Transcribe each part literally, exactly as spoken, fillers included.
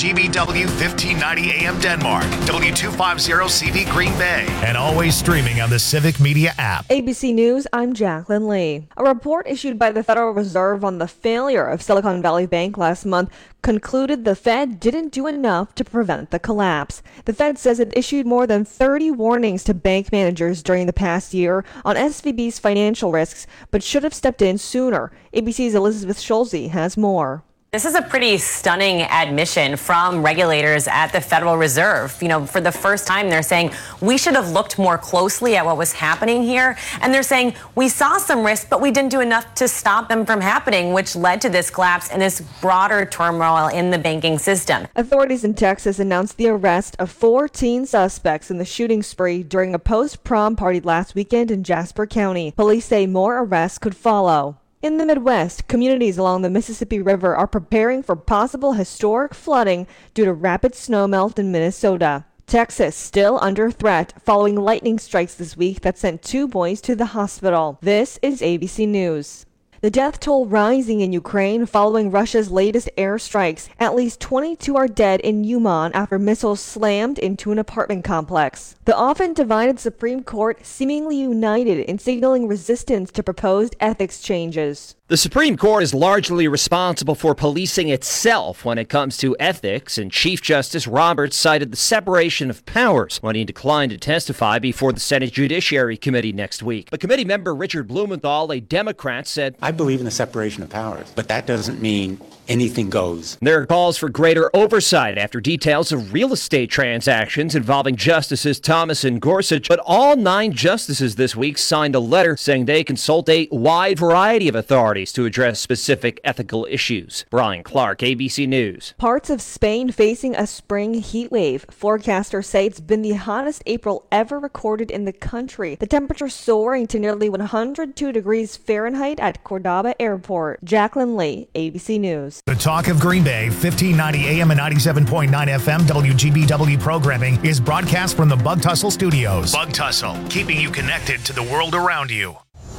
G B W fifteen ninety A M Denmark, W two fifty C V Green Bay, and always streaming on the Civic Media app. A B C News, I'm Jacqueline Lee. A report issued by the Federal Reserve on the failure of Silicon Valley Bank last month concluded the Fed didn't do enough to prevent the collapse. The Fed says it issued more than thirty warnings to bank managers during the past year on S V B's financial risks, but should have stepped in sooner. A B C's Elizabeth Schulze has more. This is a pretty stunning admission from regulators at the Federal Reserve. You know, for the first time, they're saying we should have looked more closely at what was happening here. And they're saying we saw some risks, but we didn't do enough to stop them from happening, which led to this collapse and this broader turmoil in the banking system. Authorities in Texas announced the arrest of four teen suspects in the shooting spree during a post-prom party last weekend in Jasper County. Police say more arrests could follow. In the Midwest, communities along the Mississippi River are preparing for possible historic flooding due to rapid snowmelt in Minnesota. Texas still under threat following lightning strikes this week that sent two boys to the hospital. This is A B C News. The death toll rising in Ukraine following Russia's latest airstrikes. At least twenty-two are dead in Uman after missiles slammed into an apartment complex. The often divided Supreme Court seemingly united in signaling resistance to proposed ethics changes. The Supreme Court is largely responsible for policing itself when it comes to ethics, and Chief Justice Roberts cited the separation of powers when he declined to testify before the Senate Judiciary Committee next week. But committee member Richard Blumenthal, a Democrat, said, I believe in the separation of powers, but that doesn't mean anything goes. There are calls for greater oversight after details of real estate transactions involving Justices Thomas and Gorsuch, but all nine justices this week signed a letter saying they consult a wide variety of authorities to address specific ethical issues. Brian Clark, A B C News. Parts of Spain facing a spring heat wave. Forecasters say it's been the hottest April ever recorded in the country. The temperature soaring to nearly one hundred two degrees Fahrenheit at Cordoba Airport. Jacqueline Lee, A B C News. The Talk of Green Bay, fifteen ninety A M and ninety-seven point nine F M W G B W programming is broadcast from the Bug Tussle Studios. Bug Tussle, keeping you connected to the world around you.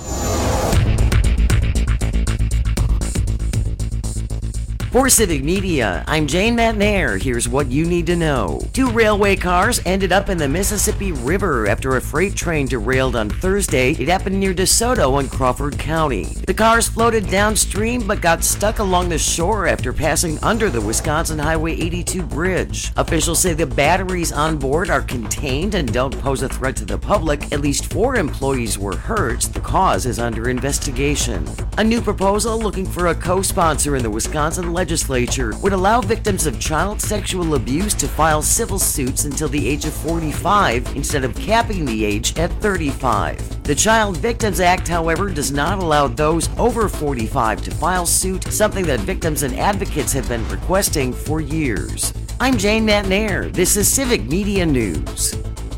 For Civic Media, I'm Jane McNair. Here's what you need to know. Two railway cars ended up in the Mississippi River after a freight train derailed on Thursday. It happened near DeSoto in Crawford County. The cars floated downstream but got stuck along the shore after passing under the Wisconsin Highway eighty-two bridge. Officials say the batteries on board are contained and don't pose a threat to the public. At least four employees were hurt. The cause is under investigation. A new proposal looking for a co-sponsor in the Wisconsin legislature would allow victims of child sexual abuse to file civil suits until the age of forty-five instead of capping the age at thirty-five. The Child Victims Act, however, does not allow those over forty-five to file suit, something that victims and advocates have been requesting for years. I'm Jane McNair. This is Civic Media News.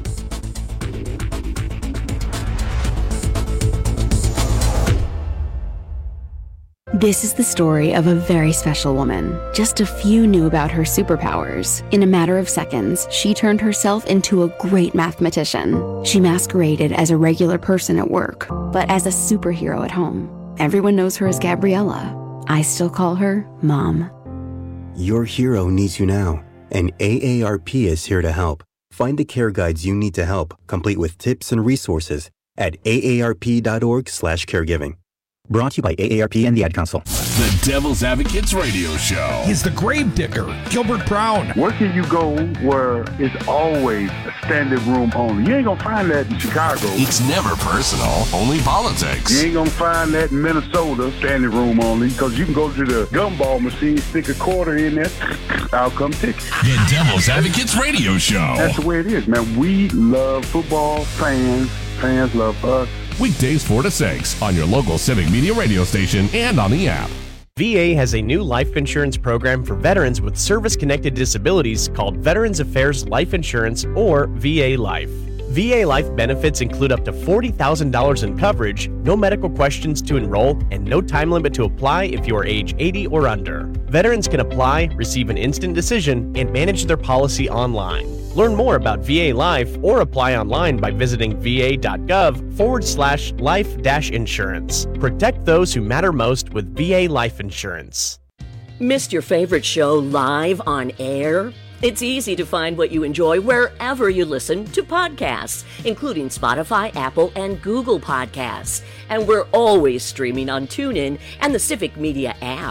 This is the story of a very special woman. Just a few knew about her superpowers. In a matter of seconds, she turned herself into a great mathematician. She masqueraded as a regular person at work, but as a superhero at home. Everyone knows her as Gabriella. I still call her Mom. Your hero needs you now, and A A R P is here to help. Find the care guides you need to help, complete with tips and resources at A A R P dot org slash caregiving. Brought to you by A A R P and the Ad Council. The Devil's Advocates Radio Show. He's the grave digger, Gilbert Brown. Where can you go where it's always a standing room only? You ain't gonna find that in Chicago. It's never personal, only politics. You ain't gonna find that in Minnesota, standing room only, because you can go to the gumball machine, stick a quarter in there, I'll come ticket. The Devil's Advocates Radio Show. That's the way it is, man. We love football, fans, fans love us. Weekdays four to six on your local Civic Media radio station and on the app. V A has a new life insurance program for veterans with service-connected disabilities called Veterans Affairs Life Insurance, or V A Life. V A Life benefits include up to forty thousand dollars in coverage, no medical questions to enroll, and no time limit to apply if you are age eighty or under. Veterans can apply, receive an instant decision, and manage their policy online. Learn more about V A Life or apply online by visiting va.gov forward slash life dash insurance. Protect those who matter most with V A Life Insurance. Missed your favorite show live on air? It's easy to find what you enjoy wherever you listen to podcasts, including Spotify, Apple, and Google Podcasts. And we're always streaming on TuneIn and the Civic Media app.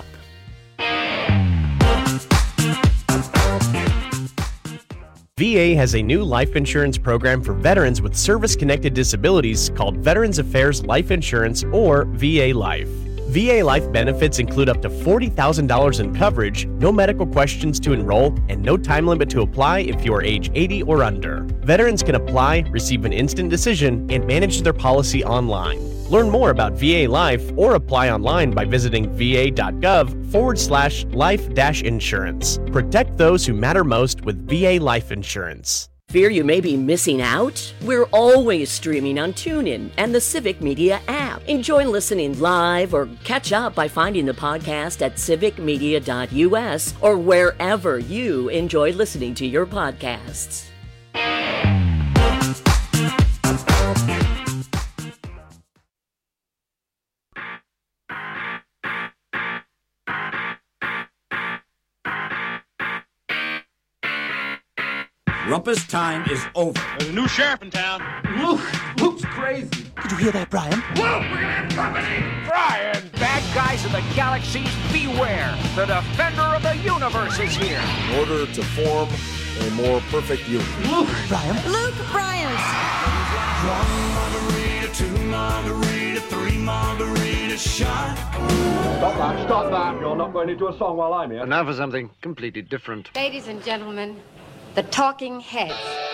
V A has a new life insurance program for veterans with service-connected disabilities called Veterans Affairs Life Insurance, or V A Life. V A Life benefits include up to forty thousand dollars in coverage, no medical questions to enroll, and no time limit to apply if you are age eighty or under. Veterans can apply, receive an instant decision, and manage their policy online. Learn more about V A Life or apply online by visiting va.gov forward slash life dash insurance. Protect those who matter most with V A Life Insurance. Fear you may be missing out? We're always streaming on TuneIn and the Civic Media app. Enjoy listening live or catch up by finding the podcast at civic media dot u s or wherever you enjoy listening to your podcasts. Rumpus time is over. There's a new sheriff in town. Luke! Luke's crazy. Did you hear that, Brian? Luke, we're gonna have company! Brian! Bad guys of the galaxies, beware! The defender of the universe is here! In order to form a more perfect union. Luke! Brian? Luke Bryant! One margarita, two margarita, three margarita shot. Stop that, stop that. You're not going into a song while I'm here. And now for something completely different. Ladies and gentlemen, the Talking Heads.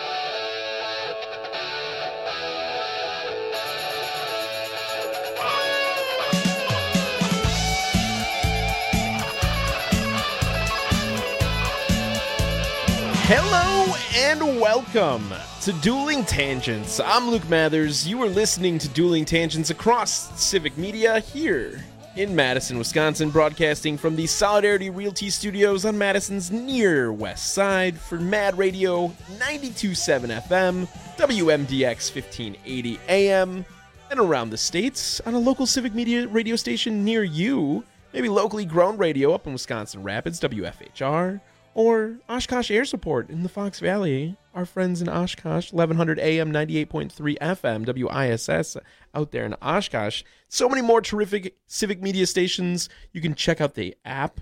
Hello and welcome to Dueling Tangents. I'm Luke Mathers. You are listening to Dueling Tangents across Civic Media here in Madison, Wisconsin, broadcasting from the Solidarity Realty Studios on Madison's near west side for Mad Radio ninety-two point seven F M, W M D X fifteen eighty A M, and around the states on a local Civic Media radio station near you, maybe locally grown radio up in Wisconsin Rapids, W F H R, or Oshkosh Air Support in the Fox Valley. Our friends in Oshkosh, eleven hundred A M, ninety-eight point three F M, W I S S, out there in Oshkosh. So many more terrific Civic Media stations. You can check out the app.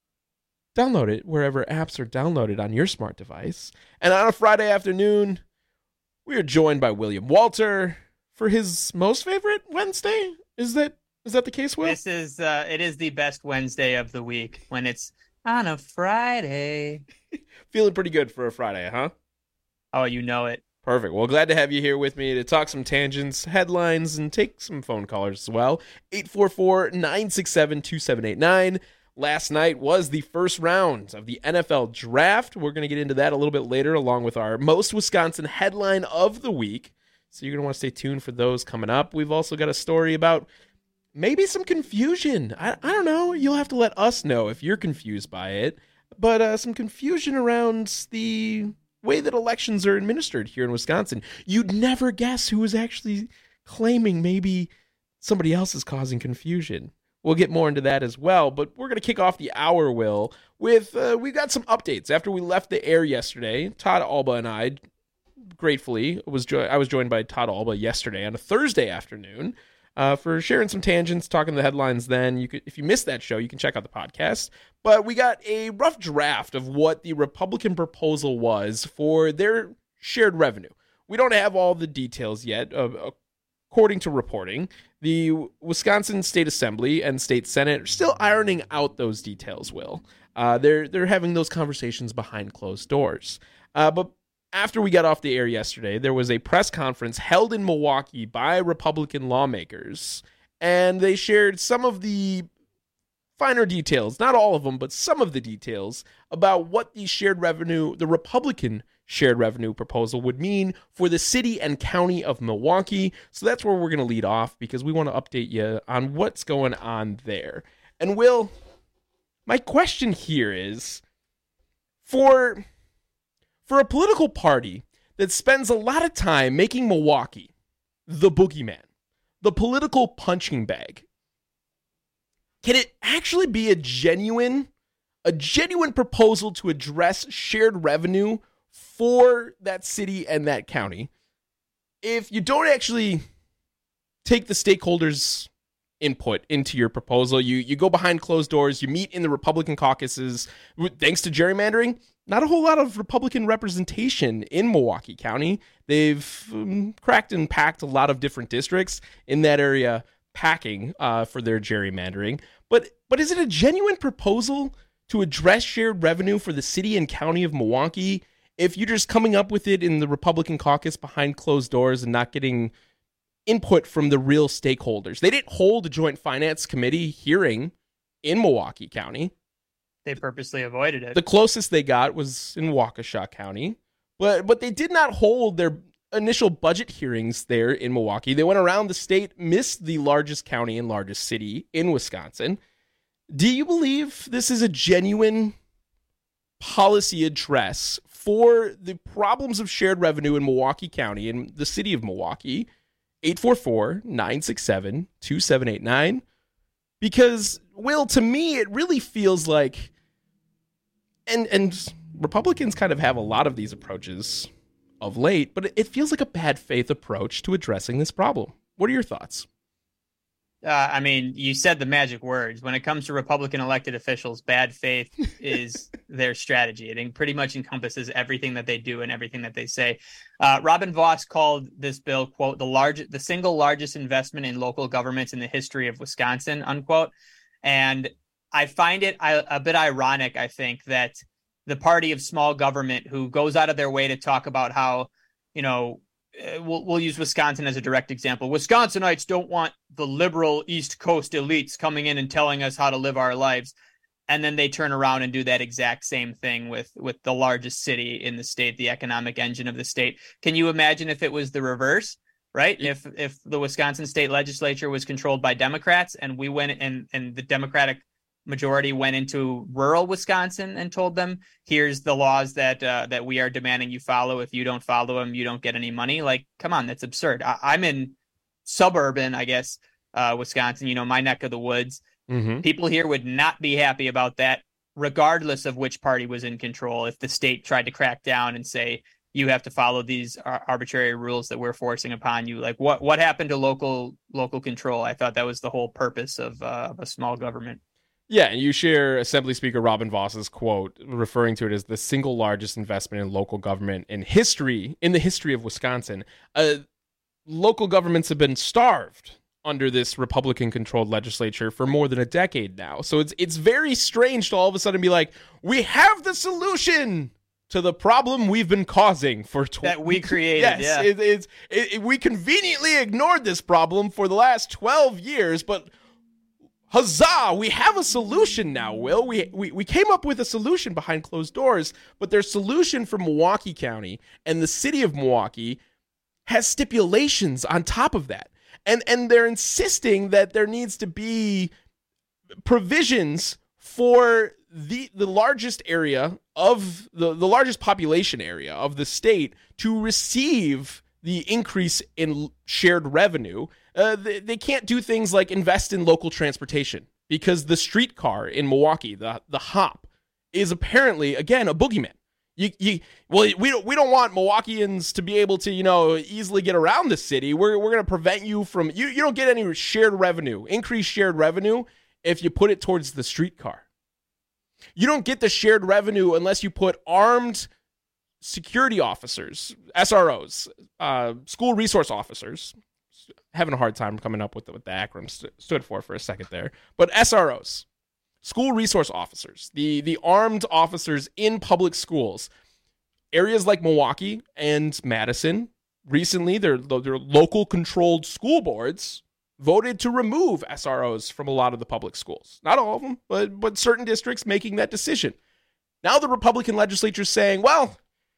Download it wherever apps are downloaded on your smart device. And on a Friday afternoon, we are joined by William Walter for his most favorite Wednesday. Is that is that the case, Will? This is uh, it is the best Wednesday of the week when it's on a Friday. Feeling pretty good for a Friday, huh? Oh, you know it. Perfect. Well, glad to have you here with me to talk some tangents, headlines, and take some phone callers as well. eight four four, nine six seven, two seven eight nine. Last night was the first round of the N F L Draft. We're going to get into that a little bit later, along with our Most Wisconsin headline of the week. So you're going to want to stay tuned for those coming up. We've also got a story about maybe some confusion. I, I don't know. You'll have to let us know if you're confused by it. But uh, some confusion around the way that elections are administered here in Wisconsin. You'd never guess who is actually claiming maybe somebody else is causing confusion. We'll get more into that as well, but we're going to kick off the hour, Will, with, uh, we got some updates. After we left the air yesterday, Todd Alba and I, gratefully, was jo- I was joined by Todd Alba yesterday on a Thursday afternoon uh, for sharing some tangents, talking the headlines then. You could, if you missed that show, you can check out the podcast. But we got a rough draft of what the Republican proposal was for their shared revenue. We don't have all the details yet. Uh, according to reporting, the Wisconsin State Assembly and State Senate are still ironing out those details, Will. Uh, they're, they're having those conversations behind closed doors. Uh, but after we got off the air yesterday, there was a press conference held in Milwaukee by Republican lawmakers, and they shared some of the finer details, not all of them, but some of the details about what the shared revenue, the Republican shared revenue proposal would mean for the city and county of Milwaukee. So that's where we're going to lead off because we want to update you on what's going on there. And Will, my question here is, for, for a political party that spends a lot of time making Milwaukee the boogeyman, the political punching bag, can it actually be a genuine a genuine proposal to address shared revenue for that city and that county, if you don't actually take the stakeholders' input into your proposal, you you go behind closed doors, you meet in the Republican caucuses, thanks to gerrymandering, not a whole lot of Republican representation in Milwaukee County. They've um, cracked and packed a lot of different districts in that area, packing uh, for their gerrymandering. But but is it a genuine proposal to address shared revenue for the city and county of Milwaukee if you're just coming up with it in the Republican caucus behind closed doors and not getting input from the real stakeholders? They didn't hold a joint finance committee hearing in Milwaukee County. They purposely avoided it. The closest they got was in Waukesha County, but but they did not hold their initial budget hearings there in Milwaukee. They went around the state, missed the largest county and largest city in Wisconsin. Do you believe this is a genuine policy address for the problems of shared revenue in Milwaukee County and the city of Milwaukee? eight four four, nine six seven, two seven eight nine. Because, Will, to me, it really feels like, and and Republicans kind of have a lot of these approaches of late, but it feels like a bad faith approach to addressing this problem. What are your thoughts? Uh, I mean, you said the magic words. When it comes to Republican elected officials, bad faith is their strategy. It pretty much encompasses everything that they do and everything that they say. Uh, Robin Vos called this bill, quote, the large, the single largest investment in local governments in the history of Wisconsin, unquote. And I find it a bit ironic, I think, that the party of small government, who goes out of their way to talk about how, you know, We'll, we'll use Wisconsin as a direct example. Wisconsinites don't want the liberal East Coast elites coming in and telling us how to live our lives. And then they turn around and do that exact same thing with, with the largest city in the state, the economic engine of the state. Can you imagine if it was the reverse, right? Yeah. If if the Wisconsin state legislature was controlled by Democrats and we went and, and the Democratic majority went into rural Wisconsin and told them, here's the laws that uh, that we are demanding you follow. If you don't follow them, you don't get any money. Like, come on, that's absurd. I- I'm in suburban, I guess, uh, Wisconsin, you know, my neck of the woods. Mm-hmm. People here would not be happy about that, regardless of which party was in control. If the state tried to crack down and say, you have to follow these ar- arbitrary rules that we're forcing upon you. Like, what, what happened to local local control? I thought that was the whole purpose of, uh, of a small government. Yeah, and you share Assembly Speaker Robin Vos's quote, referring to it as the single largest investment in local government in history, in the history of Wisconsin. Uh, local governments have been starved under this Republican-controlled legislature for more than a decade now. So it's it's very strange to all of a sudden be like, we have the solution to the problem we've been causing for tw- that we created. Yes, yeah. it, it's it, it, we conveniently ignored this problem for the last twelve years, but huzzah, we have a solution now, Will. We, we we came up with a solution behind closed doors, but their solution for Milwaukee County and the city of Milwaukee has stipulations on top of that. And and they're insisting that there needs to be provisions for the the largest area of the, the largest population area of the state to receive the increase in shared revenue. Uh, they, they can't do things like invest in local transportation because the streetcar in Milwaukee, the the HOP, is apparently, again, a boogeyman. You, you, well, we don't we don't want Milwaukeeans to be able to, you know, easily get around the city. We're we're going to prevent you from you. You don't get any shared revenue, increased shared revenue, if you put it towards the streetcar. You don't get the shared revenue unless you put armed security officers, S R Os, uh, school resource officers. Having a hard time coming up with what the acronym st- stood for for a second there, but S R Os. School resource officers, the, the armed officers in public schools. Areas like Milwaukee and Madison, recently, their, their local controlled school boards voted to remove S R Os from a lot of the public schools. Not all of them, but, but certain districts making that decision. Now the Republican legislature is saying, well,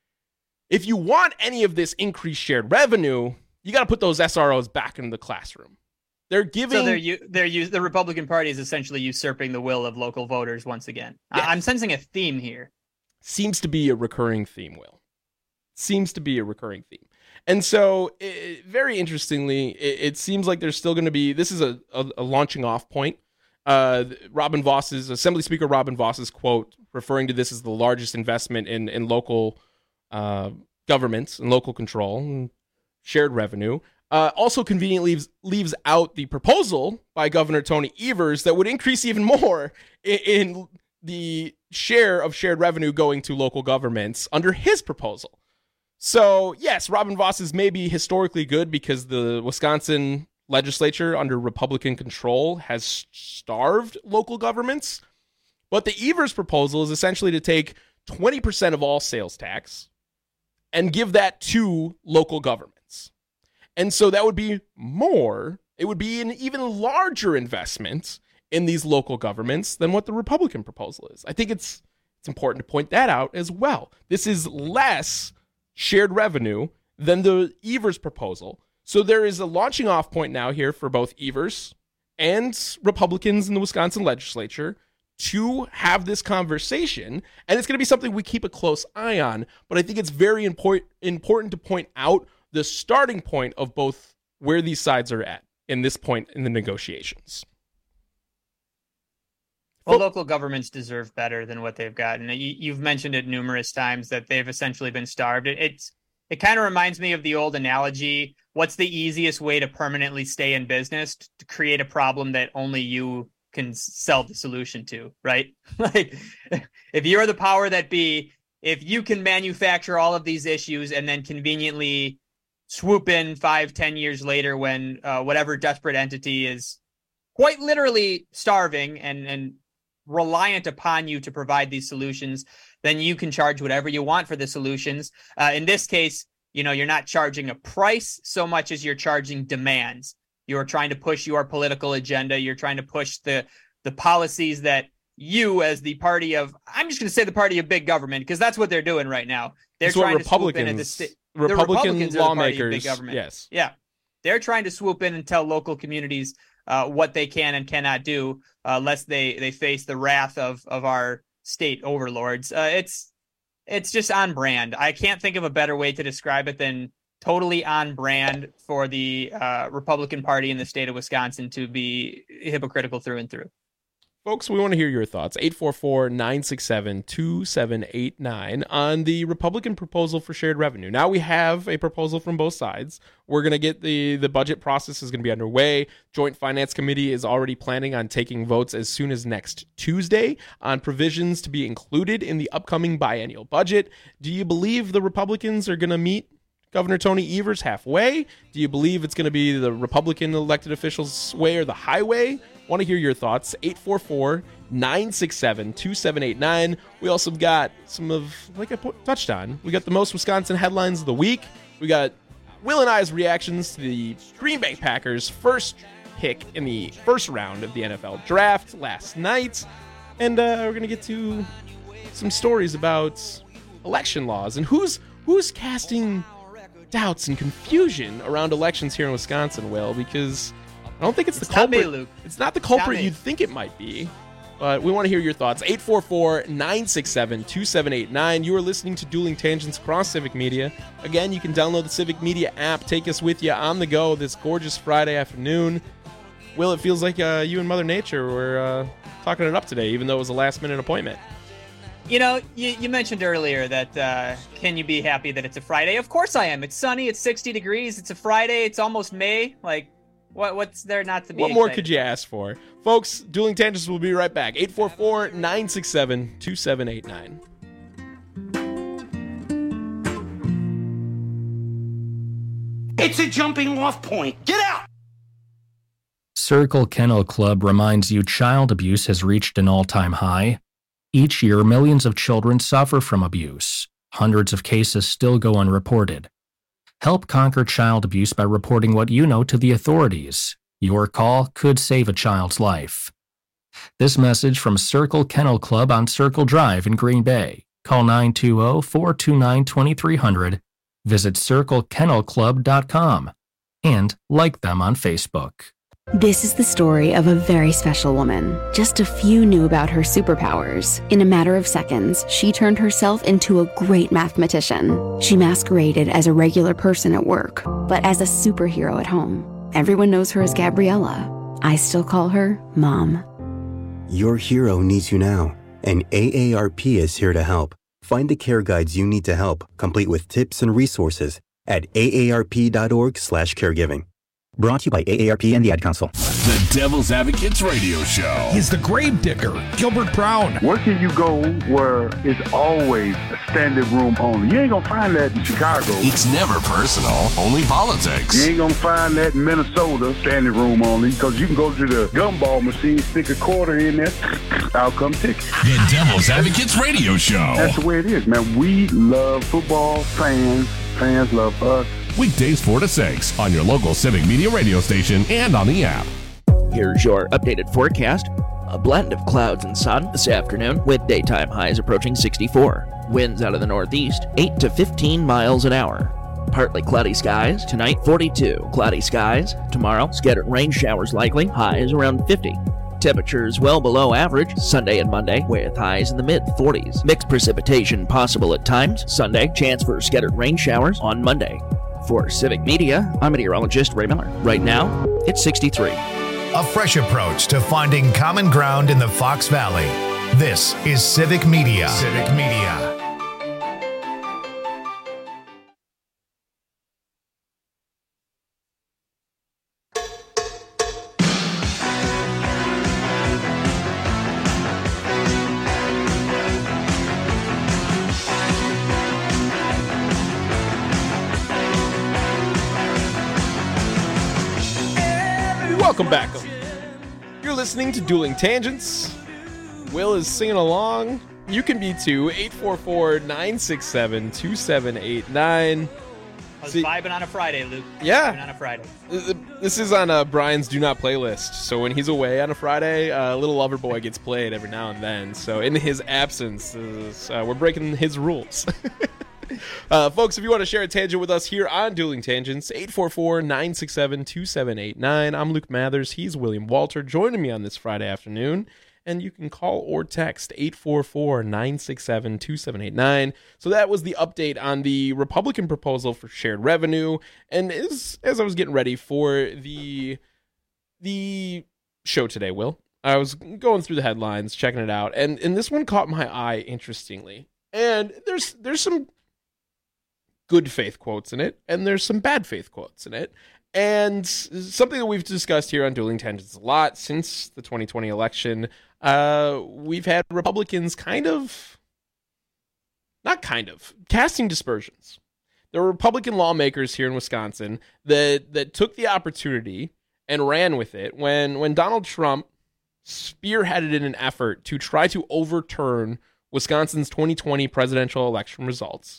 if you want any of this increased shared revenue, you got to put those S R Os back in the classroom. They're giving. So they're they're us- the Republican Party is essentially usurping the will of local voters once again. Yes. I- I'm sensing a theme here. Seems to be a recurring theme, Will. Seems to be a recurring theme. And so, it, very interestingly, it, it seems like there's still going to be. This is a, a, a launching off point. Uh, Robin Voss's, Assembly Speaker Robin Voss's quote, referring to this as the largest investment in, in local uh, governments and local control and shared revenue, uh, also conveniently leaves, leaves out the proposal by Governor Tony Evers that would increase even more in, in the share of shared revenue going to local governments under his proposal. So, yes, Robin Voss is maybe historically good because the Wisconsin legislature under Republican control has starved local governments. But the Evers proposal is essentially to take twenty percent of all sales tax and give that to local governments. And so that would be more, it would be an even larger investment in these local governments than what the Republican proposal is. I think it's it's important to point that out as well. This is less shared revenue than the Evers proposal. So there is a launching off point now here for both Evers and Republicans in the Wisconsin legislature to have this conversation. And it's going to be something we keep a close eye on. But I think it's very important important to point out the starting point of both where these sides are at in this point in the negotiations. Well, local governments deserve better than what they've gotten. You, you've mentioned it numerous times that they've essentially been starved. It, it's it kind of reminds me of the old analogy. What's the easiest way to permanently stay in business? To create a problem that only you can sell the solution to, right? Like, if you're the power that be, if you can manufacture all of these issues and then conveniently swoop in five, ten years later when uh, whatever desperate entity is quite literally starving and and reliant upon you to provide these solutions, then you can charge whatever you want for the solutions. Uh, in this case, you know, you're not charging a price so much as you're charging demands. You're trying to push your political agenda. You're trying to push the the policies that you, as the party of, I'm just going to say the party of big government, because that's what they're doing right now. They're that's trying what to swoop in at the sta- the Republican Republicans lawmakers, are the party of big government. Yes, yeah, they're trying to swoop in and tell local communities uh, what they can and cannot do, uh, lest they they face the wrath of of our state overlords. Uh, it's it's just on brand. I can't think of a better way to describe it than totally on brand for the uh, Republican Party in the state of Wisconsin to be hypocritical through and through. Folks, we want to hear your thoughts. eight four four, nine six seven, two seven eight nine on the Republican proposal for shared revenue. Now we have a proposal from both sides. We're going to get the, the budget process is going to be underway. Joint Finance Committee is already planning on taking votes as soon as next Tuesday on provisions to be included in the upcoming biennial budget. Do you believe the Republicans are going to meet Governor Tony Evers halfway? Do you believe it's going to be the Republican elected officials' way or the highway? Want to hear your thoughts. eight four four, nine six seven, two seven eight nine. We also got some of, like I touched on, we got the most Wisconsin headlines of the week. We got Will and I's reactions to the Green Bay Packers' first pick in the first round of the N F L draft last night. And uh, we're going to get to some stories about election laws and who's who's casting doubts and confusion around elections here in Wisconsin, Will, because I don't think it's, it's the culprit. Not me, Luke. It's not the culprit you'd think it might be, but we want to hear your thoughts. eight four four, nine six seven, two seven eight nine. You are listening to Dueling Tangents across Civic Media. Again, you can download the Civic Media app. Take us with you on the go this gorgeous Friday afternoon. Will, it feels like uh, you and Mother Nature were uh, talking it up today, even though it was a last-minute appointment. You know, you, you mentioned earlier that uh, can you be happy that it's a Friday? Of course I am. It's sunny. It's sixty degrees. It's a Friday. It's almost May. Like, what what's there not to be What more excited? could you ask for? Folks, Dueling Tangents will be right back. eight four four, nine six seven, two seven eight nine. It's a jumping off point. Get out! Circle Kennel Club reminds you child abuse has reached an all-time high. Each year, millions of children suffer from abuse. Hundreds of cases still go unreported. Help conquer child abuse by reporting what you know to the authorities. Your call could save a child's life. This message from Circle Kennel Club on Circle Drive in Green Bay. Call nine two zero, four two nine, two three zero zero. Visit circle kennel club dot com and like them on Facebook. This is the story of a very special woman. Just a few knew about her superpowers. In a matter of seconds, she turned herself into a great mathematician. She masqueraded as a regular person at work, but as a superhero at home. Everyone knows her as Gabriella. I still call her Mom. Your hero needs you now, and A A R P is here to help. Find the care guides you need to help, complete with tips and resources at A A R P dot org slash caregiving. Brought to you by A A R P and the Ad Council. The Devil's Advocates Radio Show. He's the grave digger, Gilbert Brown. Where can you go where it's always a standing room only? You ain't gonna find that in Chicago. It's never personal, only politics. You ain't gonna find that in Minnesota, standing room only, because you can go to the gumball machine, stick a quarter in there, I'll come ticket. The Devil's Advocates Radio Show. That's the way it is, man. We love football, fans, fans love us. Weekdays four to six on your local Civic Media radio station and on the app. Here's your updated forecast. A blend of clouds and sun this afternoon with daytime highs approaching sixty-four. Winds out of the northeast, eight to fifteen miles an hour. Partly cloudy skies, tonight forty-two. Cloudy skies, tomorrow scattered rain showers likely, highs around fifty. Temperatures well below average Sunday and Monday with highs in the mid forties. Mixed precipitation possible at times. Sunday, chance for scattered rain showers on Monday. For Civic Media, I'm meteorologist Ray Miller. Right now, it's sixty-three. A fresh approach to finding common ground in the Fox Valley. This is Civic Media. Civic Media. Welcome back. You're listening to Dueling Tangents. Will is singing along. You can be too. eight four four, nine six seven, two seven eight nine. I was See, vibing on a Friday, Luke. Yeah. Vibing on a Friday. This is on uh, Brian's Do Not Playlist. So when he's away on a Friday, uh, Little Lover Boy gets played every now and then. So in his absence, uh, we're breaking his rules. Uh, folks, if you want to share a tangent with us here on Dueling Tangents, eight four four, nine six seven, two seven eight nine. I'm Luke Mathers. He's William Walter joining me on this Friday afternoon. And you can call or text eight four four, nine six seven, two seven eight nine. So that was the update on the Republican proposal for shared revenue. And as, as I was getting ready for the, the show today, Will, I was going through the headlines, checking it out. And, and this one caught my eye, interestingly. And there's there's some good faith quotes in it, and there's some bad faith quotes in it. And something that we've discussed here on Dueling Tangents a lot since the twenty twenty election, uh, we've had Republicans kind of, not kind of, casting dispersions. There were Republican lawmakers here in Wisconsin that that took the opportunity and ran with it when, when Donald Trump spearheaded in an effort to try to overturn Wisconsin's twenty twenty presidential election results.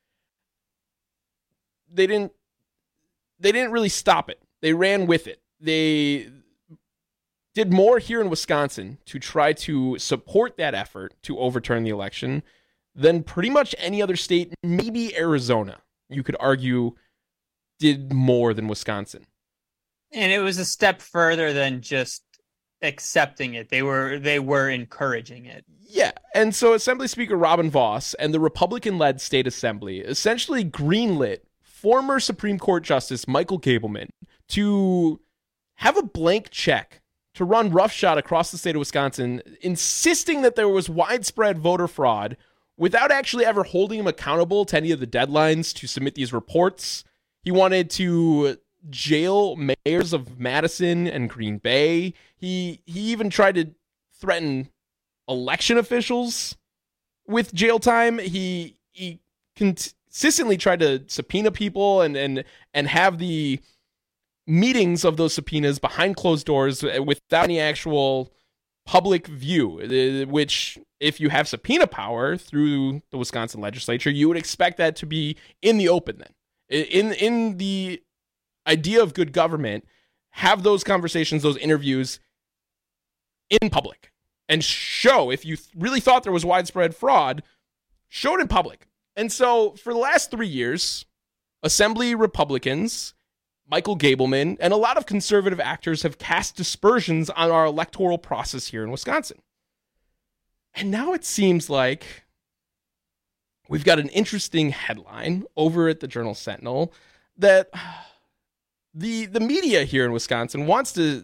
They didn't they didn't really stop it. They ran with it. They did more here in Wisconsin to try to support that effort to overturn the election than pretty much any other state, maybe Arizona, you could argue, did more than Wisconsin. And it was a step further than just accepting it. They were they were encouraging it. Yeah, and so Assembly Speaker Robin Vos and the Republican-led state assembly essentially greenlit former Supreme Court Justice Michael Gableman to have a blank check to run roughshod across the state of Wisconsin, insisting that there was widespread voter fraud without actually ever holding him accountable to any of the deadlines to submit these reports. He wanted to jail mayors of Madison and Green Bay. He he even tried to threaten election officials with jail time. He he consistently tried to subpoena people and and and have the meetings of those subpoenas behind closed doors without any actual public view, which if you have subpoena power through the Wisconsin legislature, you would expect that to be in the open then. In in the idea of good government, have those conversations, those interviews in public and show, if you really thought there was widespread fraud, show it in public. And so for the last three years, Assembly Republicans, Michael Gableman, and a lot of conservative actors have cast dispersions on our electoral process here in Wisconsin. And now it seems like we've got an interesting headline over at the Journal Sentinel that the, the media here in Wisconsin wants to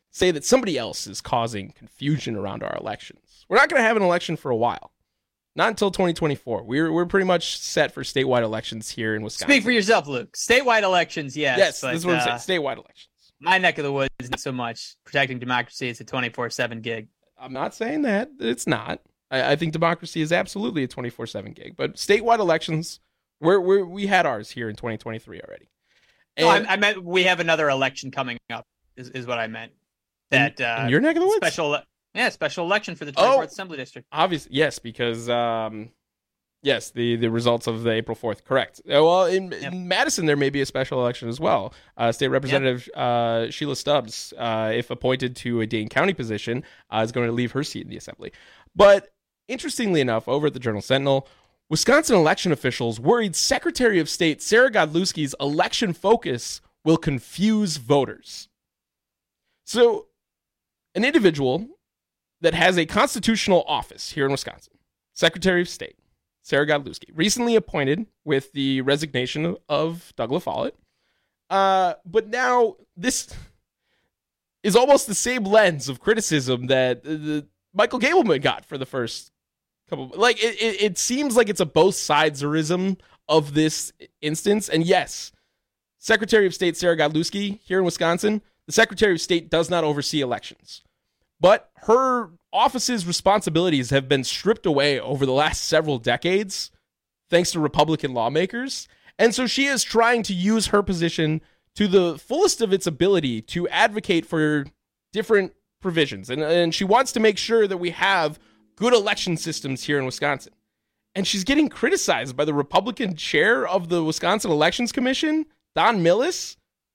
say that somebody else is causing confusion around our elections. We're not going to have an election for a while. Not until twenty twenty-four. We're we're pretty much set for statewide elections here in Wisconsin. Speak for yourself, Luke. Statewide elections, yes. Yes, but, this is what I'm uh, saying. Statewide elections. My neck of the woods, not so much. Protecting democracy is a twenty-four seven gig. I'm not saying that. It's not. I, I think democracy is absolutely a twenty-four seven gig. But statewide elections, we're, we're, we had ours here in twenty twenty-three already. And no, I, I meant we have another election coming up, is, is what I meant. That in, uh, in your neck of the woods? Special, yeah, special election for the twenty-fourth oh, Assembly District. Obviously, yes, because... Um, Yes, the, the results of the April fourth, correct. Uh, well, in, yep. in Madison, there may be a special election as well. Uh, State Representative yep. uh, Sheila Stubbs, uh, if appointed to a Dane County position, uh, is going to leave her seat in the Assembly. But interestingly enough, over at the Journal-Sentinel, Wisconsin election officials worried Secretary of State Sarah Godlewski's election focus will confuse voters. So, an individual that has a constitutional office here in Wisconsin, Secretary of State, Sarah Godlewski, recently appointed with the resignation of Doug LaFollette. Uh, but now this is almost the same lens of criticism that the Michael Gableman got for the first couple. Like it, it, it seems like it's a both sides-erism of this instance. And yes, Secretary of State Sarah Godlewski here in Wisconsin, the Secretary of State does not oversee elections. But her office's responsibilities have been stripped away over the last several decades, thanks to Republican lawmakers. And so she is trying to use her position to the fullest of its ability to advocate for different provisions. And, and she wants to make sure that we have good election systems here in Wisconsin. And she's getting criticized by the Republican chair of the Wisconsin Elections Commission, Don Millis,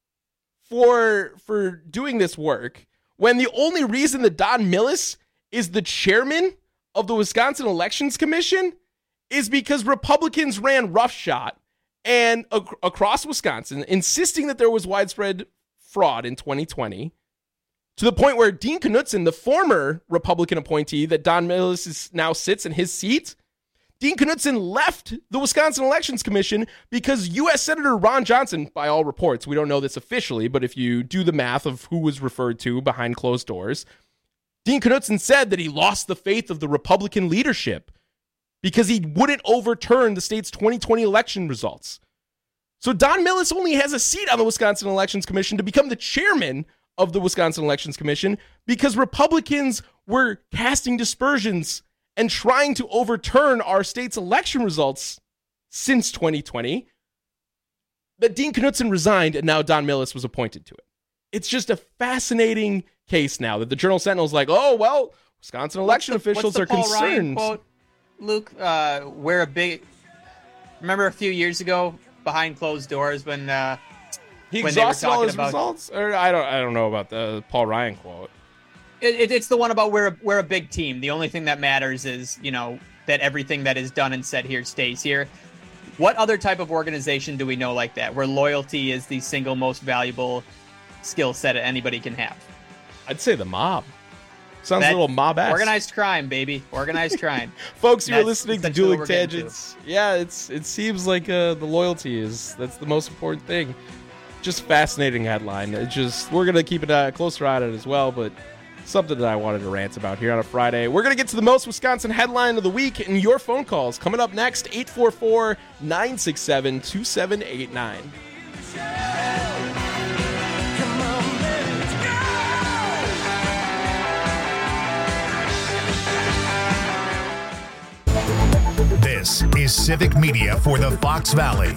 for, for doing this work, when the only reason that Don Millis is the chairman of the Wisconsin Elections Commission is because Republicans ran roughshod and ac- across Wisconsin, insisting that there was widespread fraud in twenty twenty, to the point where Dean Knutson, the former Republican appointee that Don Millis is now sits in his seat, Dean Knutson left the Wisconsin Elections Commission because U S Senator Ron Johnson, by all reports, we don't know this officially, but if you do the math of who was referred to behind closed doors, Dean Knutson said that he lost the faith of the Republican leadership because he wouldn't overturn the state's twenty twenty election results. So Don Millis only has a seat on the Wisconsin Elections Commission to become the chairman of the Wisconsin Elections Commission because Republicans were casting dispersions and trying to overturn our state's election results since twenty twenty, that Dean Knutson resigned and now Don Millis was appointed to it. It's just a fascinating case now that the Journal-Sentinel is like, oh, well, Wisconsin election what's the, officials what's the are Paul concerned. Ryan quote, Luke, uh, we're a big... Remember a few years ago, behind closed doors, when, uh, he when they were exhausted all talking his about... results? Or I don't, I don't know about the Paul Ryan quote. It, it, it's the one about we're a, we're a big team. The only thing that matters is, you know, that everything that is done and said here stays here. What other type of organization do we know like that, where loyalty is the single most valuable skill set anybody can have? I'd say the mob. Sounds that, a little mob-esque. Organized crime, baby. Organized crime. Folks, you're That's listening to Dueling Tangents. Yeah, it's it seems like uh, the loyalty is that's the most important thing. Just fascinating headline. It just we're gonna keep a closer eye on it as well, but something that I wanted to rant about here on a Friday. We're going to get to the most Wisconsin headline of the week and your phone calls coming up next. eight four four, nine six seven, two seven eight nine. This is Civic Media for the Fox Valley.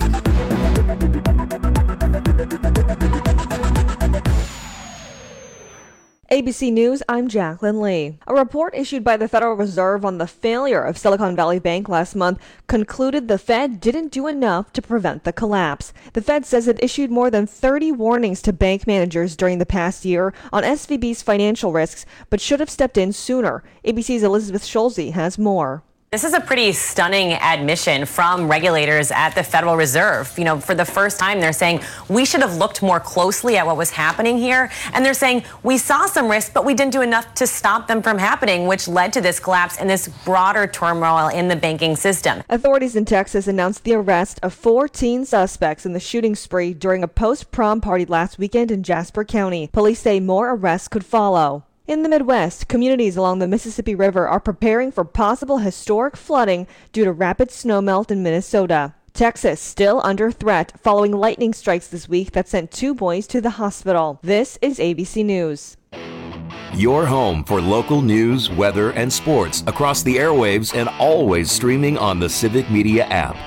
A B C News, I'm Jacqueline Lee. A report issued by the Federal Reserve on the failure of Silicon Valley Bank last month concluded the Fed didn't do enough to prevent the collapse. The Fed says it issued more than thirty warnings to bank managers during the past year on S V B's financial risks, but should have stepped in sooner. A B C's Elizabeth Schulze has more. This is a pretty stunning admission from regulators at the Federal Reserve. You know, for the first time, they're saying we should have looked more closely at what was happening here. And they're saying we saw some risks, but we didn't do enough to stop them from happening, which led to this collapse and this broader turmoil in the banking system. Authorities in Texas announced the arrest of four teen suspects in the shooting spree during a post-prom party last weekend in Jasper County. Police say more arrests could follow. In the Midwest, communities along the Mississippi River are preparing for possible historic flooding due to rapid snowmelt in Minnesota. Texas still under threat following lightning strikes this week that sent two boys to the hospital. This is A B C News. Your home for local news, weather, and sports across the airwaves and always streaming on the Civic Media app.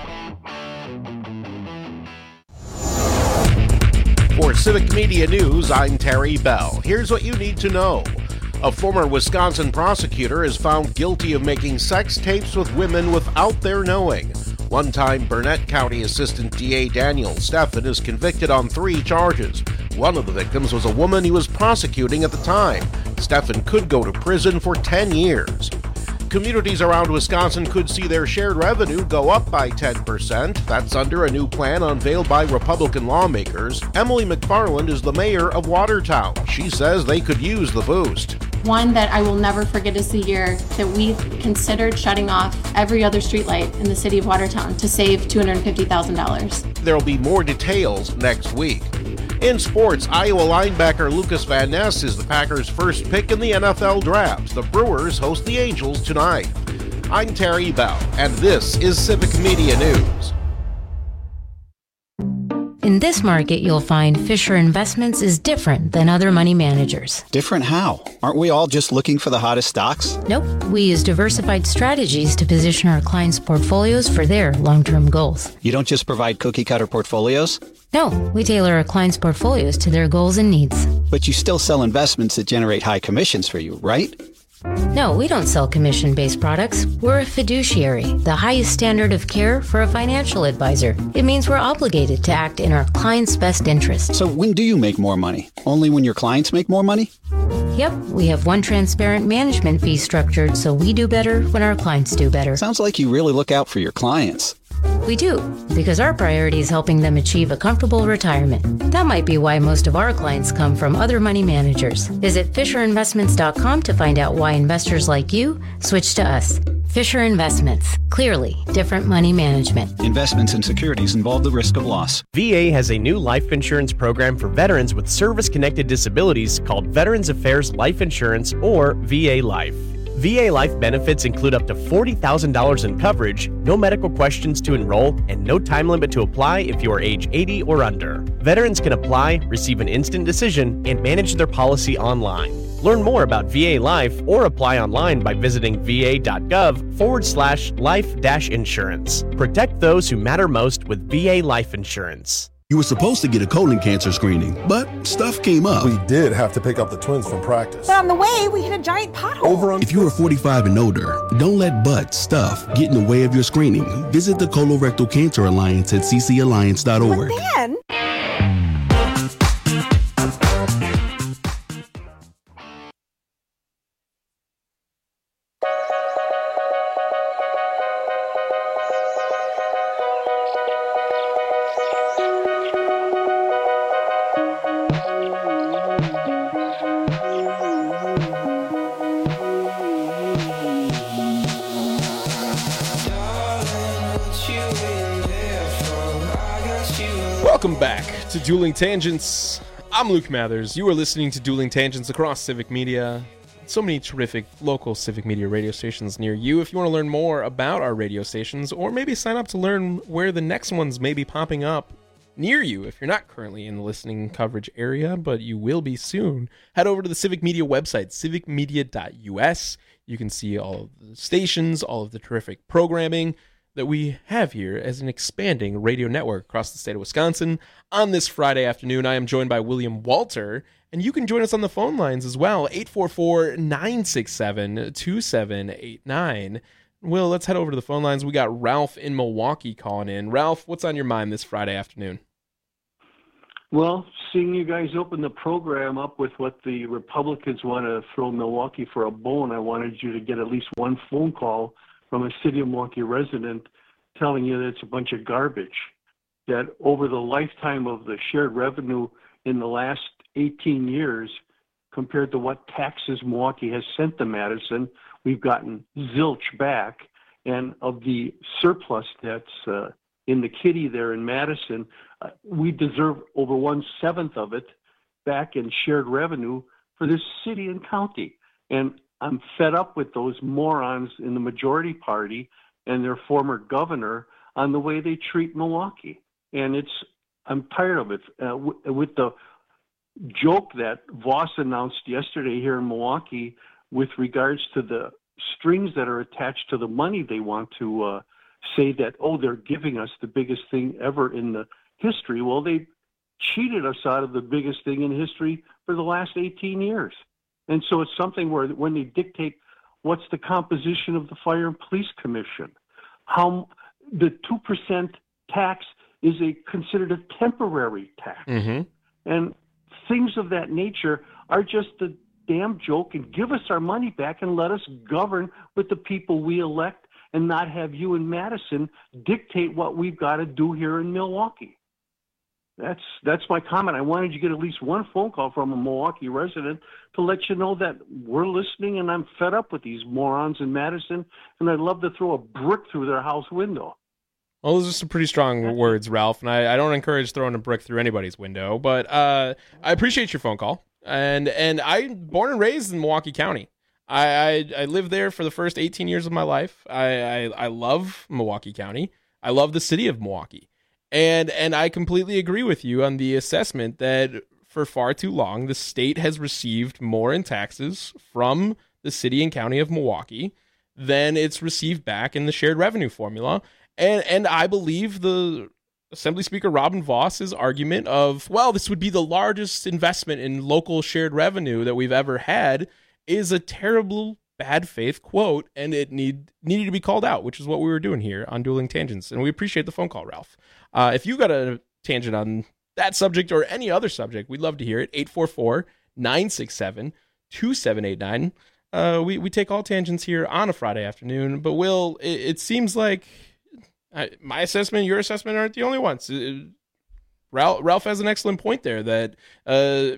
For Civic Media News, I'm Terry Bell. Here's what you need to know. A former Wisconsin prosecutor is found guilty of making sex tapes with women without their knowing. One-time Burnett County Assistant D A Daniel Steffen is convicted on three charges. One of the victims was a woman he was prosecuting at the time. Steffen could go to prison for ten years. Communities around Wisconsin could see their shared revenue go up by ten percent. That's under a new plan unveiled by Republican lawmakers. Emily McFarland is the mayor of Watertown. She says they could use the boost. One that I will never forget is the year that we considered shutting off every other streetlight in the city of Watertown to save two hundred fifty thousand dollars. There'll be more details next week. In sports, Iowa linebacker Lucas Van Ness is the Packers' first pick in the N F L draft. The Brewers host the Angels tonight. I'm Terry Bell, and this is Civic Media News. In this market, you'll find Fisher Investments is different than other money managers. Different how? Aren't we all just looking for the hottest stocks? Nope. We use diversified strategies to position our clients' portfolios for their long-term goals. You don't just provide cookie-cutter portfolios? No, we tailor our clients' portfolios to their goals and needs. But you still sell investments that generate high commissions for you, right? No, we don't sell commission-based products. We're a fiduciary, the highest standard of care for a financial advisor. It means we're obligated to act in our client's best interest. So when do you make more money? Only when your clients make more money? Yep, we have one transparent management fee structured so we do better when our clients do better. Sounds like you really look out for your clients. We do, because our priority is helping them achieve a comfortable retirement. That might be why most of our clients come from other money managers. Visit Fisher Investments dot com to find out why investors like you switch to us. Fisher Investments. Clearly, different money management. Investments in securities involve the risk of loss. V A has a new life insurance program for veterans with service-connected disabilities called Veterans Affairs Life Insurance, or V A Life. V A Life benefits include up to forty thousand dollars in coverage, no medical questions to enroll, and no time limit to apply if you are age eighty or under. Veterans can apply, receive an instant decision, and manage their policy online. Learn more about V A Life or apply online by visiting va.gov forward slash life dash insurance. Protect those who matter most with V A Life Insurance. You were supposed to get a colon cancer screening, but stuff came up. We did have to pick up the twins from practice. But on the way, we hit a giant pothole. Over on- if you are forty-five and older, don't let butt, stuff get in the way of your screening. Visit the Colorectal Cancer Alliance at c c alliance dot org. But then- Welcome back to Dueling Tangents. I'm Luke Mathers. You are listening to Dueling Tangents across Civic Media. So many terrific local Civic Media radio stations near you. If you want to learn more about our radio stations, or maybe sign up to learn where the next ones may be popping up near you, if you're not currently in the listening coverage area, but you will be soon, head over to the Civic Media website, civic media dot u s. You can see all of the stations, all of the terrific programming that we have here as an expanding radio network across the state of Wisconsin. On this Friday afternoon, I am joined by William Walter, and you can join us on the phone lines as well, eight four four, nine six seven, two seven eight nine. Will, let's head over to the phone lines. We got Ralph in Milwaukee calling in. Ralph, what's on your mind this Friday afternoon? Well, seeing you guys open the program up with what the Republicans want to throw Milwaukee for a bone, I wanted you to get at least one phone call from a City of Milwaukee resident telling you that it's a bunch of garbage, that over the lifetime of the shared revenue in the last eighteen years, compared to what taxes Milwaukee has sent to Madison, we've gotten zilch back. And of the surplus that's uh, in the kitty there in Madison, uh, we deserve over one-seventh of it back in shared revenue for this city and county. And I'm fed up with those morons in the majority party and their former governor on the way they treat Milwaukee. And it's, I'm tired of it. Uh, w- with the joke that Voss announced yesterday here in Milwaukee with regards to the strings that are attached to the money they want to uh, say that, oh, they're giving us the biggest thing ever in the history. Well, they cheated us out of the biggest thing in history for the last eighteen years. And so it's something where when they dictate what's the composition of the Fire and Police Commission, how the two percent tax is a considered a temporary tax. Mm-hmm. And things of that nature are just a damn joke, and give us our money back and let us govern with the people we elect and not have you in Madison dictate what we've got to do here in Milwaukee. That's that's my comment. I wanted you to get at least one phone call from a Milwaukee resident to let you know that we're listening, and I'm fed up with these morons in Madison, and I'd love to throw a brick through their house window. Well, those are some pretty strong words, Ralph, and I, I don't encourage throwing a brick through anybody's window, but uh, I appreciate your phone call. And and I'm born and raised in Milwaukee County. I, I, I lived there for the first eighteen years of my life. I, I, I love Milwaukee County. I love the city of Milwaukee. And and I completely agree with you on the assessment that for far too long, the state has received more in taxes from the city and county of Milwaukee than it's received back in the shared revenue formula. And and I believe the Assembly Speaker Robin Voss's argument of, well, this would be the largest investment in local shared revenue that we've ever had is a terrible bad faith quote, and it need needed to be called out, which is what we were doing here on Dueling Tangents. And we appreciate the phone call, Ralph. Uh, if you got a tangent on that subject or any other subject, we'd love to hear it. eight four four, nine six seven, two seven eight nine. Uh, we, we take all tangents here on a Friday afternoon, but Will, it, it seems like I, my assessment, your assessment aren't the only ones. Uh, Ralph, Ralph has an excellent point there that uh,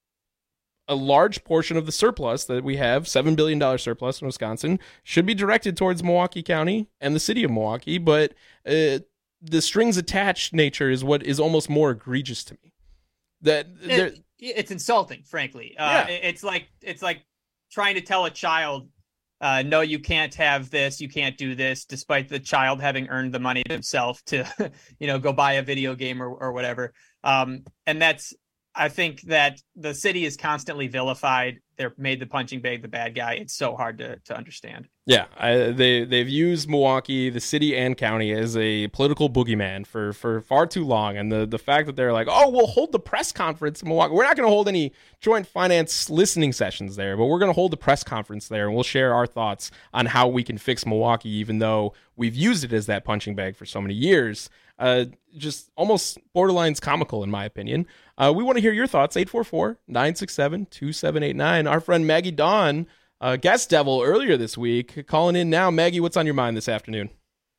a large portion of the surplus that we have, seven billion dollars surplus in Wisconsin, should be directed towards Milwaukee County and the city of Milwaukee, but uh, the strings attached nature is what is almost more egregious to me. That it, It's insulting, frankly. Uh, yeah. It's like it's like trying to tell a child, Uh, no, you can't have this. You can't do this, despite the child having earned the money himself to, you know, go buy a video game or, or whatever. Um, and that's, I think that the city is constantly vilified. They're made the punching bag the bad guy. It's so hard to, to understand. Yeah, I, they they've used Milwaukee, the city and county, as a political boogeyman for, for far too long. And the, the fact that they're like, oh, we'll hold the press conference in Milwaukee. We're not going to hold any joint finance listening sessions there, but we're going to hold the press conference there, and we'll share our thoughts on how we can fix Milwaukee, even though we've used it as that punching bag for so many years. Uh, just almost borderlines comical, in my opinion. Uh, we want to hear your thoughts. eight four four, nine six seven, two seven eight nine. Our friend Maggie Dawn, uh, guest devil earlier this week, calling in now. Maggie, what's on your mind this afternoon?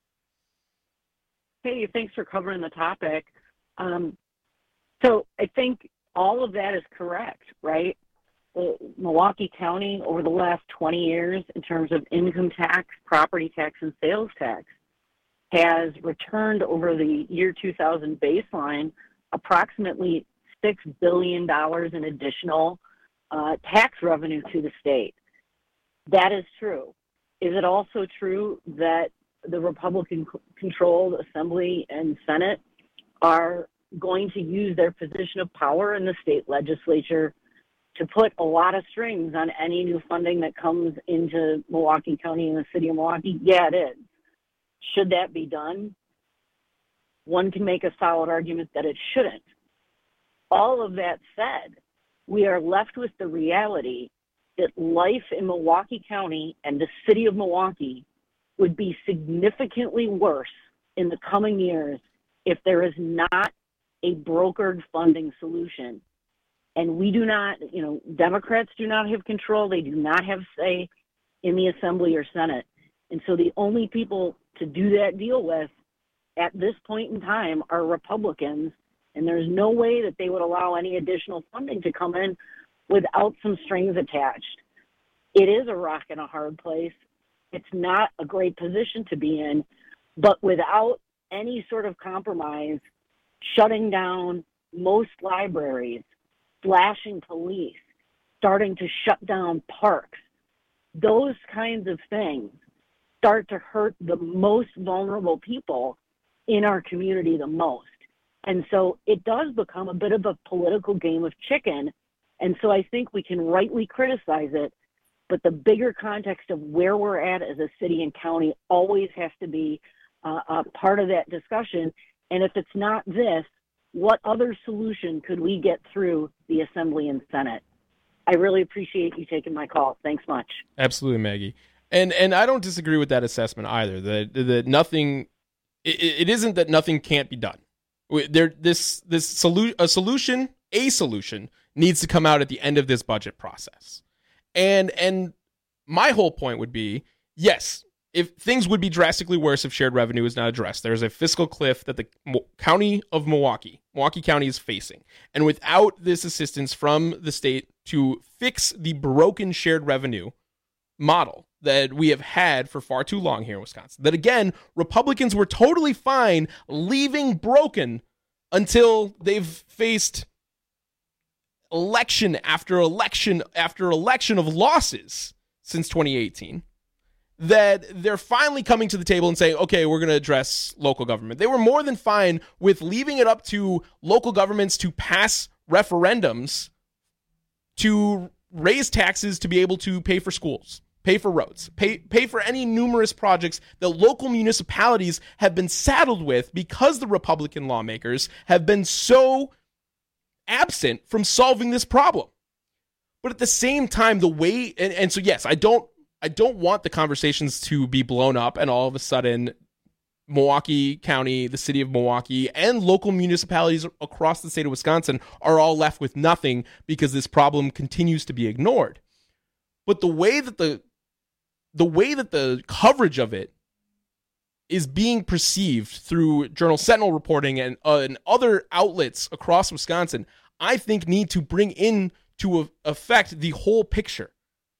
Hey, thanks for covering the topic. Um, so I think all of that is correct, right? Uh, Milwaukee County over the last twenty years in terms of income tax, property tax, and sales tax has returned over the year two thousand baseline approximately six billion dollars in additional uh, tax revenue to the state. That is true. Is it also true that the Republican-controlled Assembly and Senate are going to use their position of power in the state legislature to put a lot of strings on any new funding that comes into Milwaukee County and the city of Milwaukee? Yeah, it is. Should that be done? One can make a solid argument that it shouldn't. All of that said, we are left with the reality that life in Milwaukee County and the city of Milwaukee would be significantly worse in the coming years if there is not a brokered funding solution. And we do not, you know, Democrats do not have control. They do not have say in the Assembly or Senate. And so the only people to do that deal with at this point in time are Republicans, and there's no way that they would allow any additional funding to come in without some strings attached. It is a rock and a hard place. It's not a great position to be in, but without any sort of compromise, shutting down most libraries, slashing police, starting to shut down parks, those kinds of things start to hurt the most vulnerable people in our community the most. And so it does become a bit of a political game of chicken. And so I think we can rightly criticize it, but the bigger context of where we're at as a city and county always has to be uh, a part of that discussion. And if it's not this, what other solution could we get through the Assembly and Senate? I really appreciate you taking my call. Thanks much. Absolutely, Maggie. And and I don't disagree with that assessment either, that that nothing, it, it isn't that nothing can't be done. There, this this solu- a solution, a solution needs to come out at the end of this budget process. And and my whole point would be, yes, if things would be drastically worse if shared revenue is not addressed. There's a fiscal cliff that the Mo- county of Milwaukee, Milwaukee County is facing. And without this assistance from the state to fix the broken shared revenue model that we have had for far too long here in Wisconsin, that again, Republicans were totally fine leaving broken until they've faced election after election after election of losses since twenty eighteen, that they're finally coming to the table and saying, okay, we're going to address local government. They were more than fine with leaving it up to local governments to pass referendums to raise taxes to be able to pay for schools, pay for roads, pay pay for any numerous projects that local municipalities have been saddled with because the Republican lawmakers have been so absent from solving this problem. But at the same time, the way, and, and so yes, I don't I don't want the conversations to be blown up and all of a sudden Milwaukee County, the city of Milwaukee, and local municipalities across the state of Wisconsin are all left with nothing because this problem continues to be ignored. But the way that the the way that the coverage of it is being perceived through Journal Sentinel reporting and, uh, and other outlets across Wisconsin, I think need to bring in to affect the whole picture.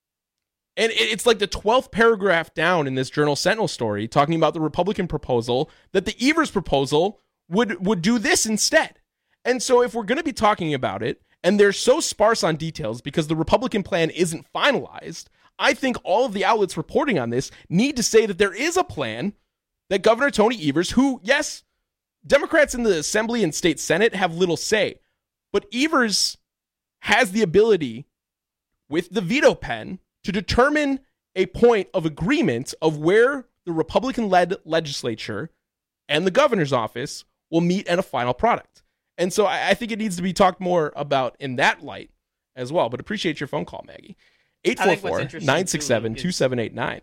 And it's like the twelfth paragraph down in this Journal Sentinel story talking about the Republican proposal that the Evers proposal would, would do this instead. And so if we're going to be talking about it, and they're so sparse on details because the Republican plan isn't finalized, I think all of the outlets reporting on this need to say that there is a plan that Governor Tony Evers, who, yes, Democrats in the Assembly and State Senate have little say, but Evers has the ability with the veto pen to determine a point of agreement of where the Republican-led legislature and the governor's office will meet at a final product. And so I, I think it needs to be talked more about in that light as well. But appreciate your phone call, Maggie. eight four four, nine six seven, two seven eight nine.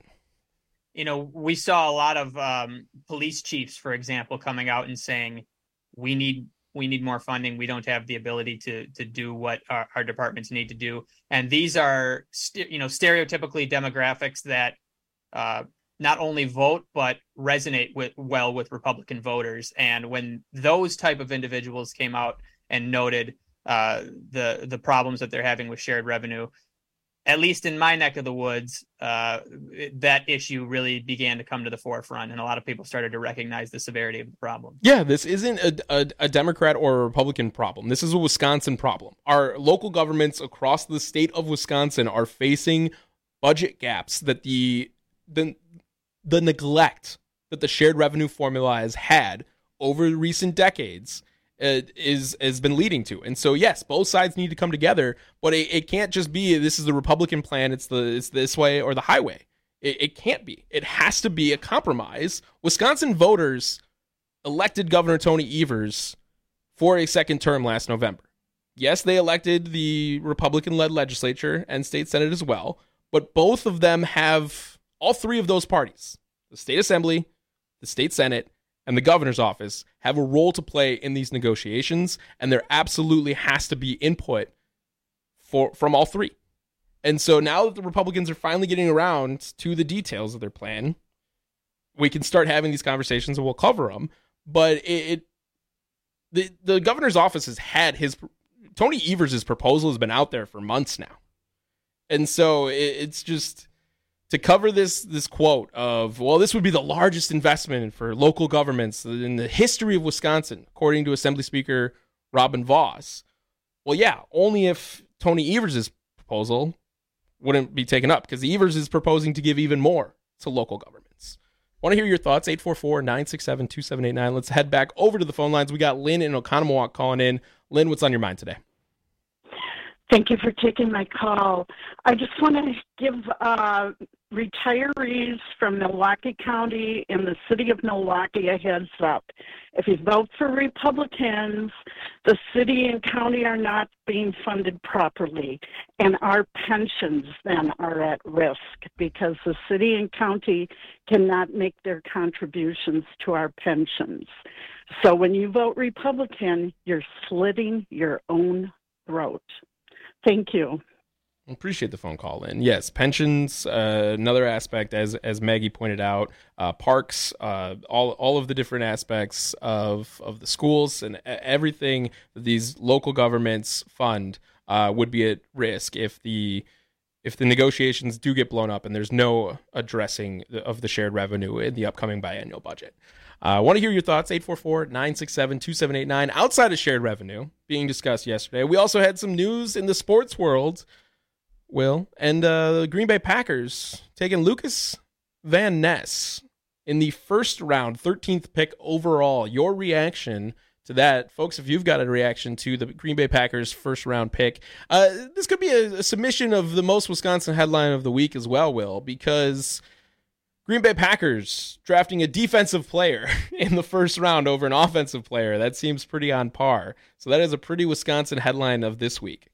You know, we saw a lot of um, police chiefs, for example, coming out and saying, we need we need more funding. We don't have the ability to to do what our, our departments need to do. And these are, st- you know, stereotypically demographics that uh, not only vote, but resonate with well with Republican voters. And when those type of individuals came out and noted uh, the the problems that they're having with shared revenue, at least in my neck of the woods, uh, that issue really began to come to the forefront, and a lot of people started to recognize the severity of the problem. Yeah, this isn't a, a, a Democrat or a Republican problem. This is a Wisconsin problem. Our local governments across the state of Wisconsin are facing budget gaps that the the, the neglect that the shared revenue formula has had over recent decades Uh, is has been leading to. And so yes, both sides need to come together, but it, it can't just be this is the Republican plan, it's the it's this way or the highway. It, it can't be. It has to be a compromise. Wisconsin voters elected Governor Tony Evers for a second term last November. Yes, they elected the Republican-led legislature and state senate as well, but both of them have, all three of those parties, the state assembly, the state senate, and the governor's office, have a role to play in these negotiations, and there absolutely has to be input for from all three. And so now that the Republicans are finally getting around to the details of their plan, we can start having these conversations and we'll cover them. But it, it the the governor's office has had his Tony Evers' proposal has been out there for months now, and so it, it's just to cover this this quote of, well, this would be the largest investment for local governments in the history of Wisconsin, according to Assembly Speaker Robin Vos. Well, yeah, only if Tony Evers' proposal wouldn't be taken up, because Evers is proposing to give even more to local governments. Want to hear your thoughts? eight four four, nine six seven, two seven eight nine. Let's head back over to the phone lines. We got Lynn in Oconomowoc calling in. Lynn, what's on your mind today? Thank you for taking my call. I just want to give uh, retirees from Milwaukee County and the city of Milwaukee a heads up. If you vote for Republicans, the city and county are not being funded properly, and our pensions then are at risk because the city and county cannot make their contributions to our pensions. So when you vote Republican, you're slitting your own throat. Thank you. Appreciate the phone call in. Yes, pensions, uh, another aspect, as as Maggie pointed out, uh, parks, uh, all all of the different aspects of, of the schools and everything that these local governments fund uh, would be at risk if the if the negotiations do get blown up and there's no addressing of the shared revenue in the upcoming biennial budget. I uh, want to hear your thoughts, eight four four, nine six seven, two seven eight nine. Outside of shared revenue being discussed yesterday, we also had some news in the sports world, Will, and uh, the Green Bay Packers taking Lucas Van Ness in the first round, thirteenth pick overall. Your reaction to that, folks, if you've got a reaction to the Green Bay Packers first round pick. Uh, this could be a, a submission of the most Wisconsin headline of the week as well, Will, because Green Bay Packers drafting a defensive player in the first round over an offensive player. That seems pretty on par. So that is a pretty Wisconsin headline of this week.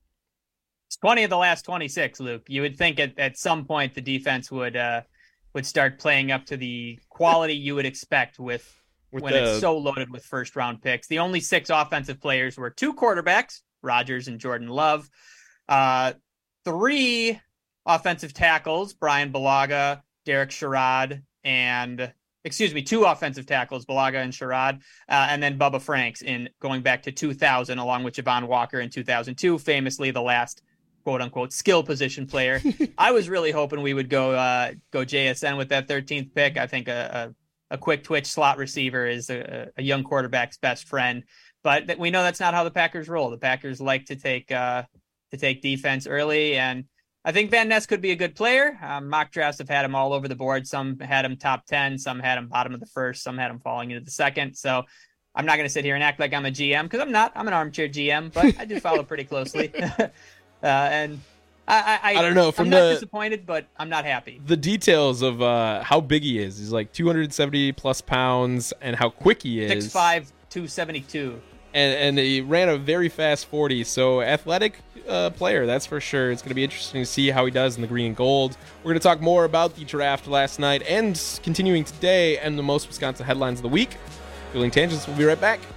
It's twenty of the last twenty-six, Luke. You would think at, at some point the defense would uh, would start playing up to the quality you would expect with, with when the... it's so loaded with first round picks. The only six offensive players were two quarterbacks, Rodgers and Jordan Love, uh, three offensive tackles, Brian Bulaga, Derek Sherrod, and, excuse me, two offensive tackles, Bulaga and Sherrod, uh, and then Bubba Franks in going back to two thousand, along with Javon Walker in two thousand two, famously the last quote-unquote skill position player. I was really hoping we would go uh, go J S N with that thirteenth pick. I think a, a, a quick twitch slot receiver is a, a young quarterback's best friend, but th- we know that's not how the Packers roll. The Packers like to take uh, to take defense early, and I think Van Ness could be a good player. Um, mock drafts have had him all over the board. Some had him top ten, some had him bottom of the first, some had him falling into the second. So I'm not going to sit here and act like I'm a G M, because I'm not. I'm an armchair G M, but I do follow pretty closely. uh, and I, I, I don't know. From I'm the, not disappointed, but I'm not happy. The details of uh, how big he is. He's like two hundred seventy plus pounds, and how quick he is. six five, two seventy-two. And, and he ran a very fast forty, so athletic uh, player, that's for sure. It's going to be interesting to see how he does in the green and gold. We're going to talk more about the draft last night and continuing today and the most Wisconsin headlines of the week. Fueling Tangents, we'll be right back.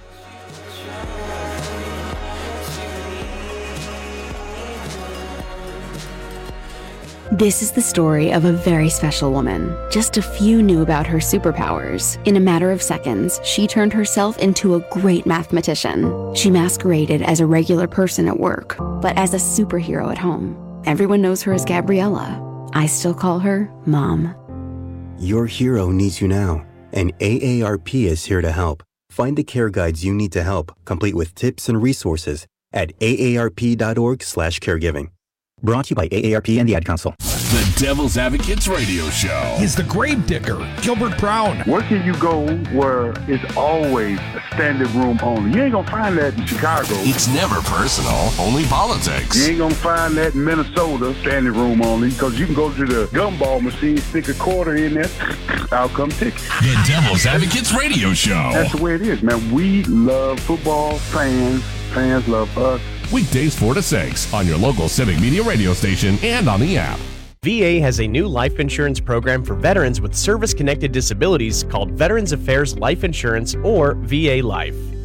This is the story of a very special woman. Just a few knew about her superpowers. In a matter of seconds, she turned herself into a great mathematician. She masqueraded as a regular person at work, but as a superhero at home. Everyone knows her as Gabriella. I still call her Mom. Your hero needs you now, and A A R P is here to help. Find the care guides you need to help, complete with tips and resources at A A R P dot org slash caregiving. Brought to you by A A R P and the Ad Council. The Devil's Advocates Radio Show. He's the grave digger, Gilbert Brown. Where can you go where it's always a standing room only? You ain't going to find that in Chicago. It's never personal, only politics. You ain't going to find that in Minnesota, standing room only, because you can go to the gumball machine, stick a quarter in there, out come ticket. The Devil's Advocates Radio Show. That's the way it is, man. We love football, fans. Fans love us. Weekdays four to six on your local Civic Media radio station and on the app. V A has a new life insurance program for veterans with service-connected disabilities called Veterans Affairs Life Insurance, or V A Life.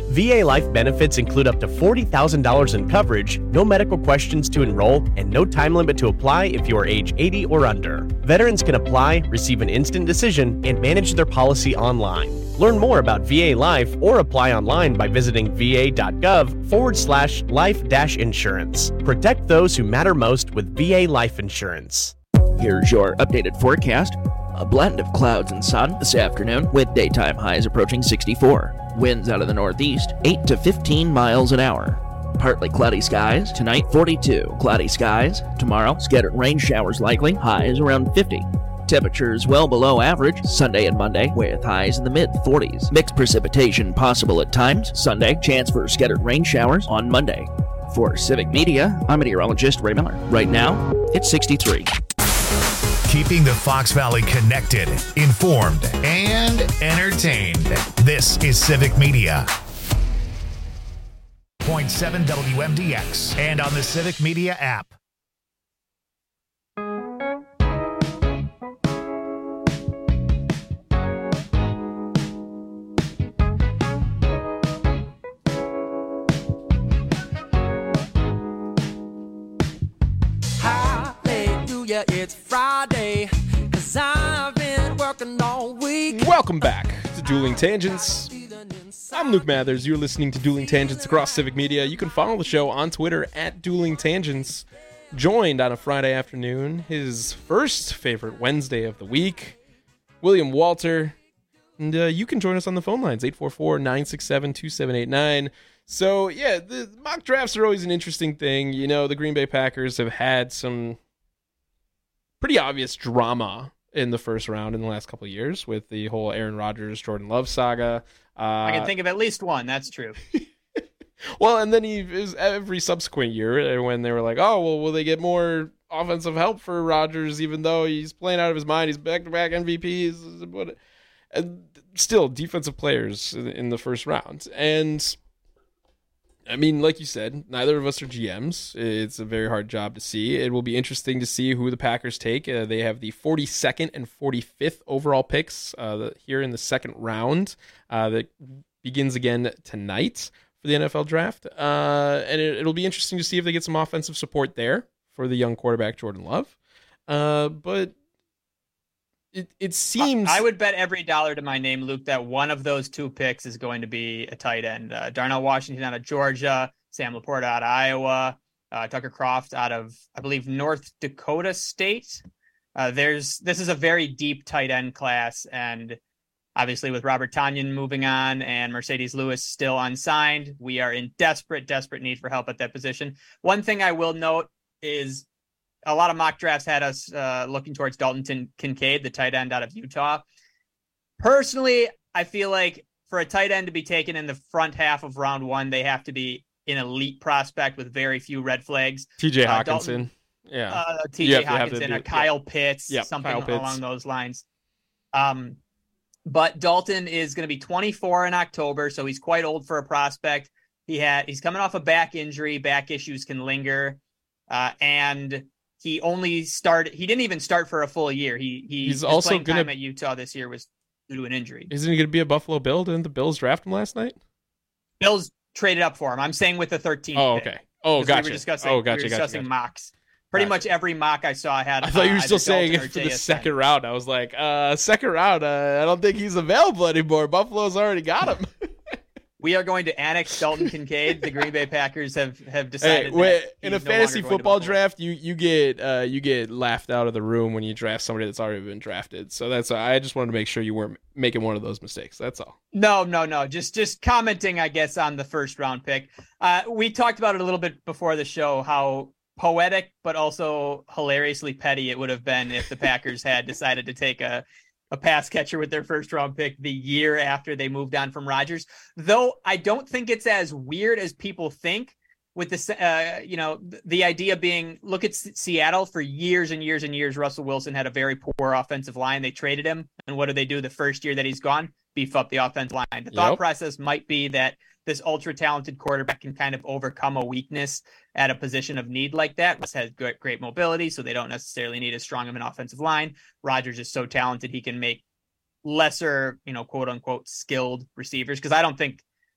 V A Life benefits include up to forty thousand dollars in coverage, no medical questions to enroll, and no time limit to apply if you are age eighty or under. Veterans can apply, receive an instant decision, and manage their policy online. Learn more about V A Life or apply online by visiting va.gov forward slash life dash insurance. Protect those who matter most with V A Life Insurance. Here's your updated forecast. A blend of clouds and sun this afternoon with daytime highs approaching sixty-four. Winds out of the northeast, eight to fifteen miles an hour. Partly cloudy skies, tonight forty-two. Cloudy skies, tomorrow scattered rain showers likely, highs around fifty. Temperatures well below average Sunday and Monday with highs in the mid forties. Mixed precipitation possible at times Sunday, chance for scattered rain showers on Monday. For Civic Media, I'm meteorologist Ray Miller. Right now, it's sixty-three. Keeping the Fox Valley connected, informed, and entertained. This is Civic Media. point seven W M D X and on the Civic Media app. Hallelujah, it's Friday, 'cause I've been working all week. Welcome back to Dueling Tangents. I'm Luke Mathers. You're listening to Dueling Tangents across Civic Media. You can follow the show on Twitter at Dueling Tangents. Joined on a Friday afternoon, his first favorite Wednesday of the week, William Walter. And uh, you can join us on the phone lines, eight four four, nine six seven, two seven eight nine. So, yeah, the mock drafts are always an interesting thing. You know, the Green Bay Packers have had some pretty obvious drama in the first round in the last couple of years with the whole Aaron Rodgers, Jordan Love saga. Uh, I can think of at least one. That's true. Well, and then he is every subsequent year when they were like, oh, well, will they get more offensive help for Rodgers, even though he's playing out of his mind? He's back-to-back M V Ps. But and still, defensive players in the first round. And, I mean, like you said, neither of us are G Ms. It's a very hard job to see. It will be interesting to see who the Packers take. Uh, they have the forty-second and forty-fifth overall picks uh, here in the second round. Uh, that begins again tonight for the N F L draft. Uh, and it, it'll be interesting to see if they get some offensive support there for the young quarterback, Jordan Love. Uh, but it, it seems... I would bet every dollar to my name, Luke, that one of those two picks is going to be a tight end. Uh, Darnell Washington out of Georgia, Sam Laporta out of Iowa, uh, Tucker Kraft out of, I believe, North Dakota State. Uh, there's This is a very deep tight end class, and obviously, with Robert Tonyan moving on and Mercedes Lewis still unsigned, we are in desperate, desperate need for help at that position. One thing I will note is a lot of mock drafts had us uh, looking towards Dalton Kincaid, the tight end out of Utah. Personally, I feel like for a tight end to be taken in the front half of round one, they have to be an elite prospect with very few red flags. T J Uh, Hawkinson. Dalton, yeah. Uh, T J You have to have Hawkinson, to a do- Kyle yeah. Pitts, Yep, something Kyle Pitts. along those lines. Um, But Dalton is going to be twenty-four in October, so he's quite old for a prospect. He had he's coming off a back injury. Back issues can linger, uh, and he only started. He didn't even start for a full year. He he He's his also playing gonna- time at Utah this year was due to an injury. Isn't he going to be a Buffalo Bill? Didn't the Bills draft him last night? Bills traded up for him. I'm saying with the therteenth. Oh, pick, okay. Oh, because gotcha. We were discussing, Oh, we gotcha, were gotcha, discussing gotcha. mocks. Pretty Gotcha. much every mock I saw had. I thought you uh, were still either saying Dalton it or for J the S N. second round. I was like, uh, second round, uh, I don't think he's available anymore. Buffalo's already got him. We are going to annex Dalton Kincaid. The Green Bay Packers have, have Hey, decided wait, that in a he's no fantasy longer going to football Buffalo. draft, you you get uh, you get laughed out of the room when you draft somebody that's already been drafted. So that's I just wanted to make sure you weren't making one of those mistakes. That's all. No, no, no. Just just commenting, I guess, on the first round pick. Uh, we talked about it a little bit before the show, how poetic but also hilariously petty it would have been if the Packers had decided to take a, a pass catcher with their first round pick the year after they moved on from Rodgers. Though I don't think it's as weird as people think. With the, uh, you know, the idea being, look at S- Seattle for years and years and years. Russell Wilson had a very poor offensive line. They traded him, and what do they do the first year that he's gone? Beef up the offensive line. The thought Yep. process might be that this ultra talented quarterback can kind of overcome a weakness at a position of need like that. Russ has great, great mobility, so they don't necessarily need as strong of an offensive line. Rodgers is so talented he can make lesser, you know, quote unquote skilled receivers. Because I don't think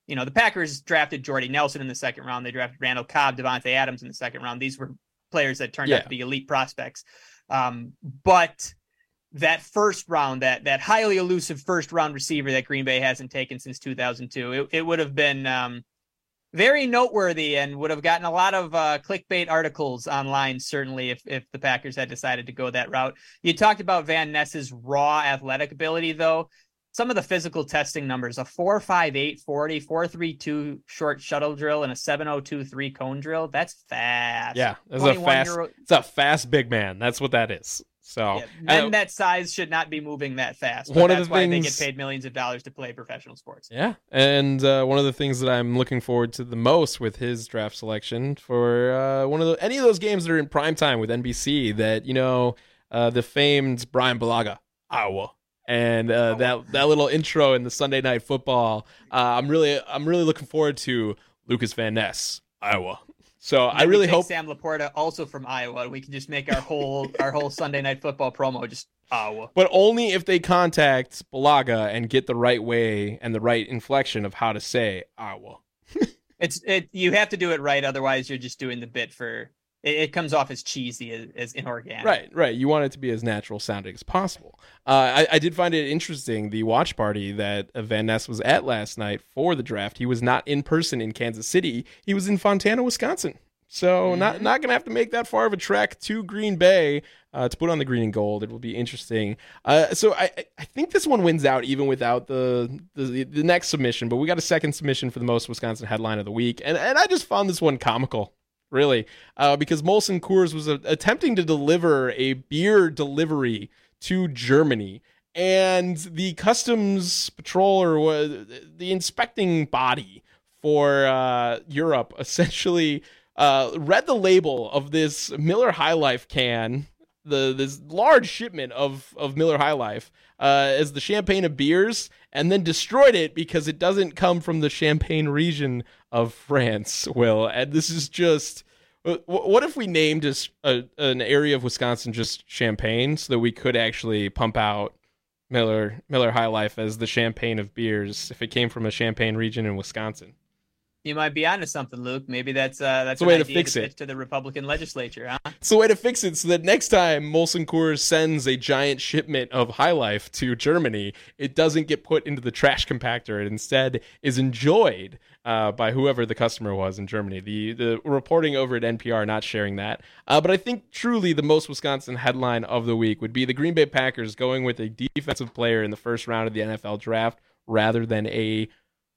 you know, the Packers drafted Jordy Nelson in the second round. They drafted Randall Cobb, Devontae Adams in the second round. These were players that turned Yeah. out to be elite prospects. Um, but that first round, that that highly elusive first round receiver that Green Bay hasn't taken since two thousand two, it, it would have been um, very noteworthy and would have gotten a lot of uh, clickbait articles online, certainly, if, if the Packers had decided to go that route. You talked about Van Ness's raw athletic ability, though. Some of the physical testing numbers, a four five eight forty, four three two short shuttle drill, and a seven oh two three cone drill. That's fast. Yeah, that's a fast, year old it's a fast big man. That's what that is. So yeah, men uh, that size should not be moving that fast. But one of that's the why things- they get paid millions of dollars to play professional sports. Yeah, and uh, one of the things that I'm looking forward to the most with his draft selection for uh, one of the any of those games that are in prime time with N B C, that you know uh, the famed Brian Bulaga, Iowa, and uh, that that little intro in the Sunday Night Football. Uh, I'm really I'm really looking forward to Lucas Van Ness, Iowa. So And I we really take hope Sam Laporta, also from Iowa. We can just make our whole our whole Sunday Night Football promo just Iowa. But only if they contact Bulaga and get the right way and the right inflection of how to say Iowa. It's it. You have to do it right, otherwise you're just doing the bit for. It, it comes off as cheesy, as, as inorganic. Right, right. You want it to be as natural sounding as possible. Uh, I, I did find it interesting, the watch party that Van Ness was at last night for the draft. He was not in person in Kansas City. He was in Fontana, Wisconsin. So Mm-hmm. not not going to have to make that far of a trek to Green Bay uh, to put on the green and gold. It will be interesting. Uh, so I I think this one wins out even without the, the the next submission. But we got a second submission for the most Wisconsin headline of the week, and and I just found this one comical, really, uh, because Molson Coors was uh, attempting to deliver a beer delivery to Germany, and the customs patrol or uh, the inspecting body for uh, Europe essentially. Uh, read the label of this Miller High Life can, the this large shipment of, of Miller High Life, uh, as the champagne of beers, and then destroyed it because it doesn't come from the Champagne region of France, Will. And this is just... What if we named a, a, an area of Wisconsin just Champagne so that we could actually pump out Miller Miller High Life as the champagne of beers if it came from a Champagne region in Wisconsin? You might be onto something, Luke. Maybe that's uh, that's It's a an way to idea fix to it. pitch to the Republican legislature, huh? It's the way to fix it so that next time Molson Coors sends a giant shipment of High Life to Germany, it doesn't get put into the trash compactor. It instead is enjoyed uh, by whoever the customer was in Germany. The the reporting over at N P R not sharing that. Uh, but I think truly the most Wisconsin headline of the week would be the Green Bay Packers going with a defensive player in the first round of the N F L draft rather than a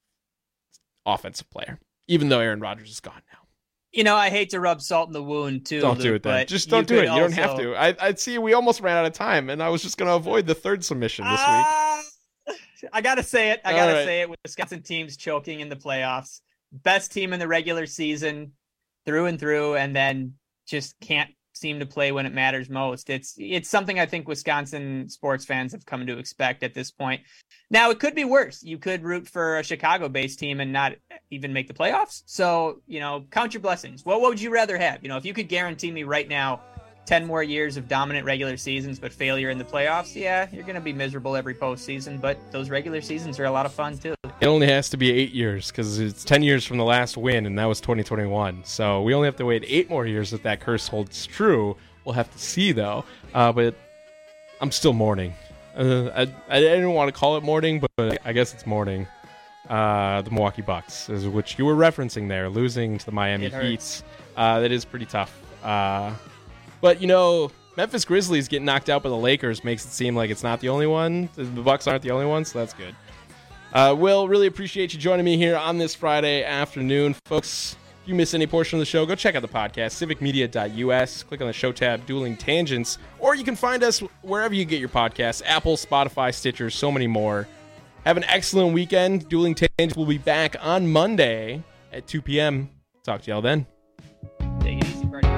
offensive player, even though Aaron Rodgers is gone now. You know, I hate to rub salt in the wound too. Don't Luke, do it then. but Just don't do could it. You don't have also- to. I I see we almost ran out of time, and I was just going to avoid the third submission this week. Ah, I gotta say it. I gotta All right. say it. Wisconsin team's choking in the playoffs. Best team in the regular season, through and through, and then just can't seem to play when it matters most. It's it's something I think Wisconsin sports fans have come to expect at this point. Now, it could be worse. You could root for a Chicago-based team and not even make the playoffs. So, you know, count your blessings. What, what would you rather have? You know, if you could guarantee me right now ten more years of dominant regular seasons but failure in the playoffs, yeah, you're going to be miserable every postseason, but those regular seasons are a lot of fun too. It only has to be eight years because it's ten years from the last win, and that was twenty twenty-one. So we only have to wait eight more years if that curse holds true. We'll have to see, though. Uh, but I'm still mourning. Uh, I, I didn't want to call it mourning, but I guess it's mourning. Uh, the Milwaukee Bucks, is which you were referencing there, losing to the Miami It Heat. Uh, that is pretty tough. Uh, but, you know, Memphis Grizzlies getting knocked out by the Lakers makes it seem like it's not the only one. The Bucks aren't the only one, so that's good. Uh, Will, really appreciate you joining me here on this Friday afternoon. Folks, if you miss any portion of the show, go check out the podcast, civic media dot u s. Click on the show tab, Dueling Tangents, or you can find us wherever you get your podcasts, Apple, Spotify, Stitcher, so many more. Have an excellent weekend. Dueling Tangents will be back on Monday at two p.m. Talk to y'all then. Take it easy, buddy.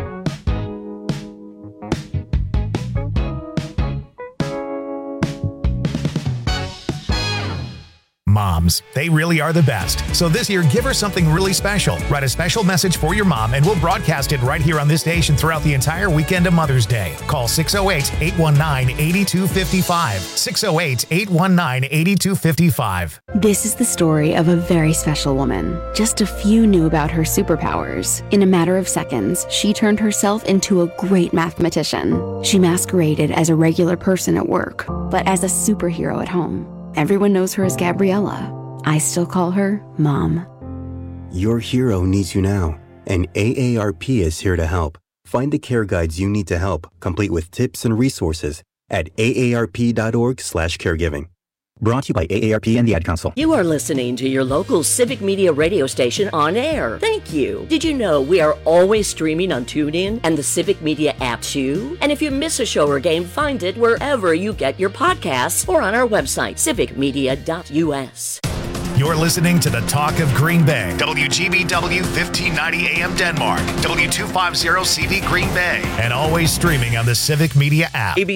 Mom moms. They really are the best. So this year, give her something really special. Write a special message for your mom, and we'll broadcast it right here on this station throughout the entire weekend of Mother's Day. Call six oh eight, eight one nine, eight two five five. six oh eight, eight one nine, eight two five five. This is the story of a very special woman. Just a few knew about her superpowers. In a matter of seconds, she turned herself into a great mathematician. She masqueraded as a regular person at work, but as a superhero at home. Everyone knows her as Gabriella. I still call her Mom. Your hero needs you now, and A A R P is here to help. Find the care guides you need to help, complete with tips and resources at A A R P dot org slash caregiving. Brought to you by A A R P and the Ad Council. You are listening to your local Civic Media radio station on air. Thank you. Did you know we are always streaming on TuneIn and the Civic Media app too? And if you miss a show or game, find it wherever you get your podcasts or on our website, civic media dot U S. You're listening to the Talk of Green Bay. W G B W fifteen ninety A M Denmark. W two fifty C V Green Bay. And always streaming on the Civic Media app.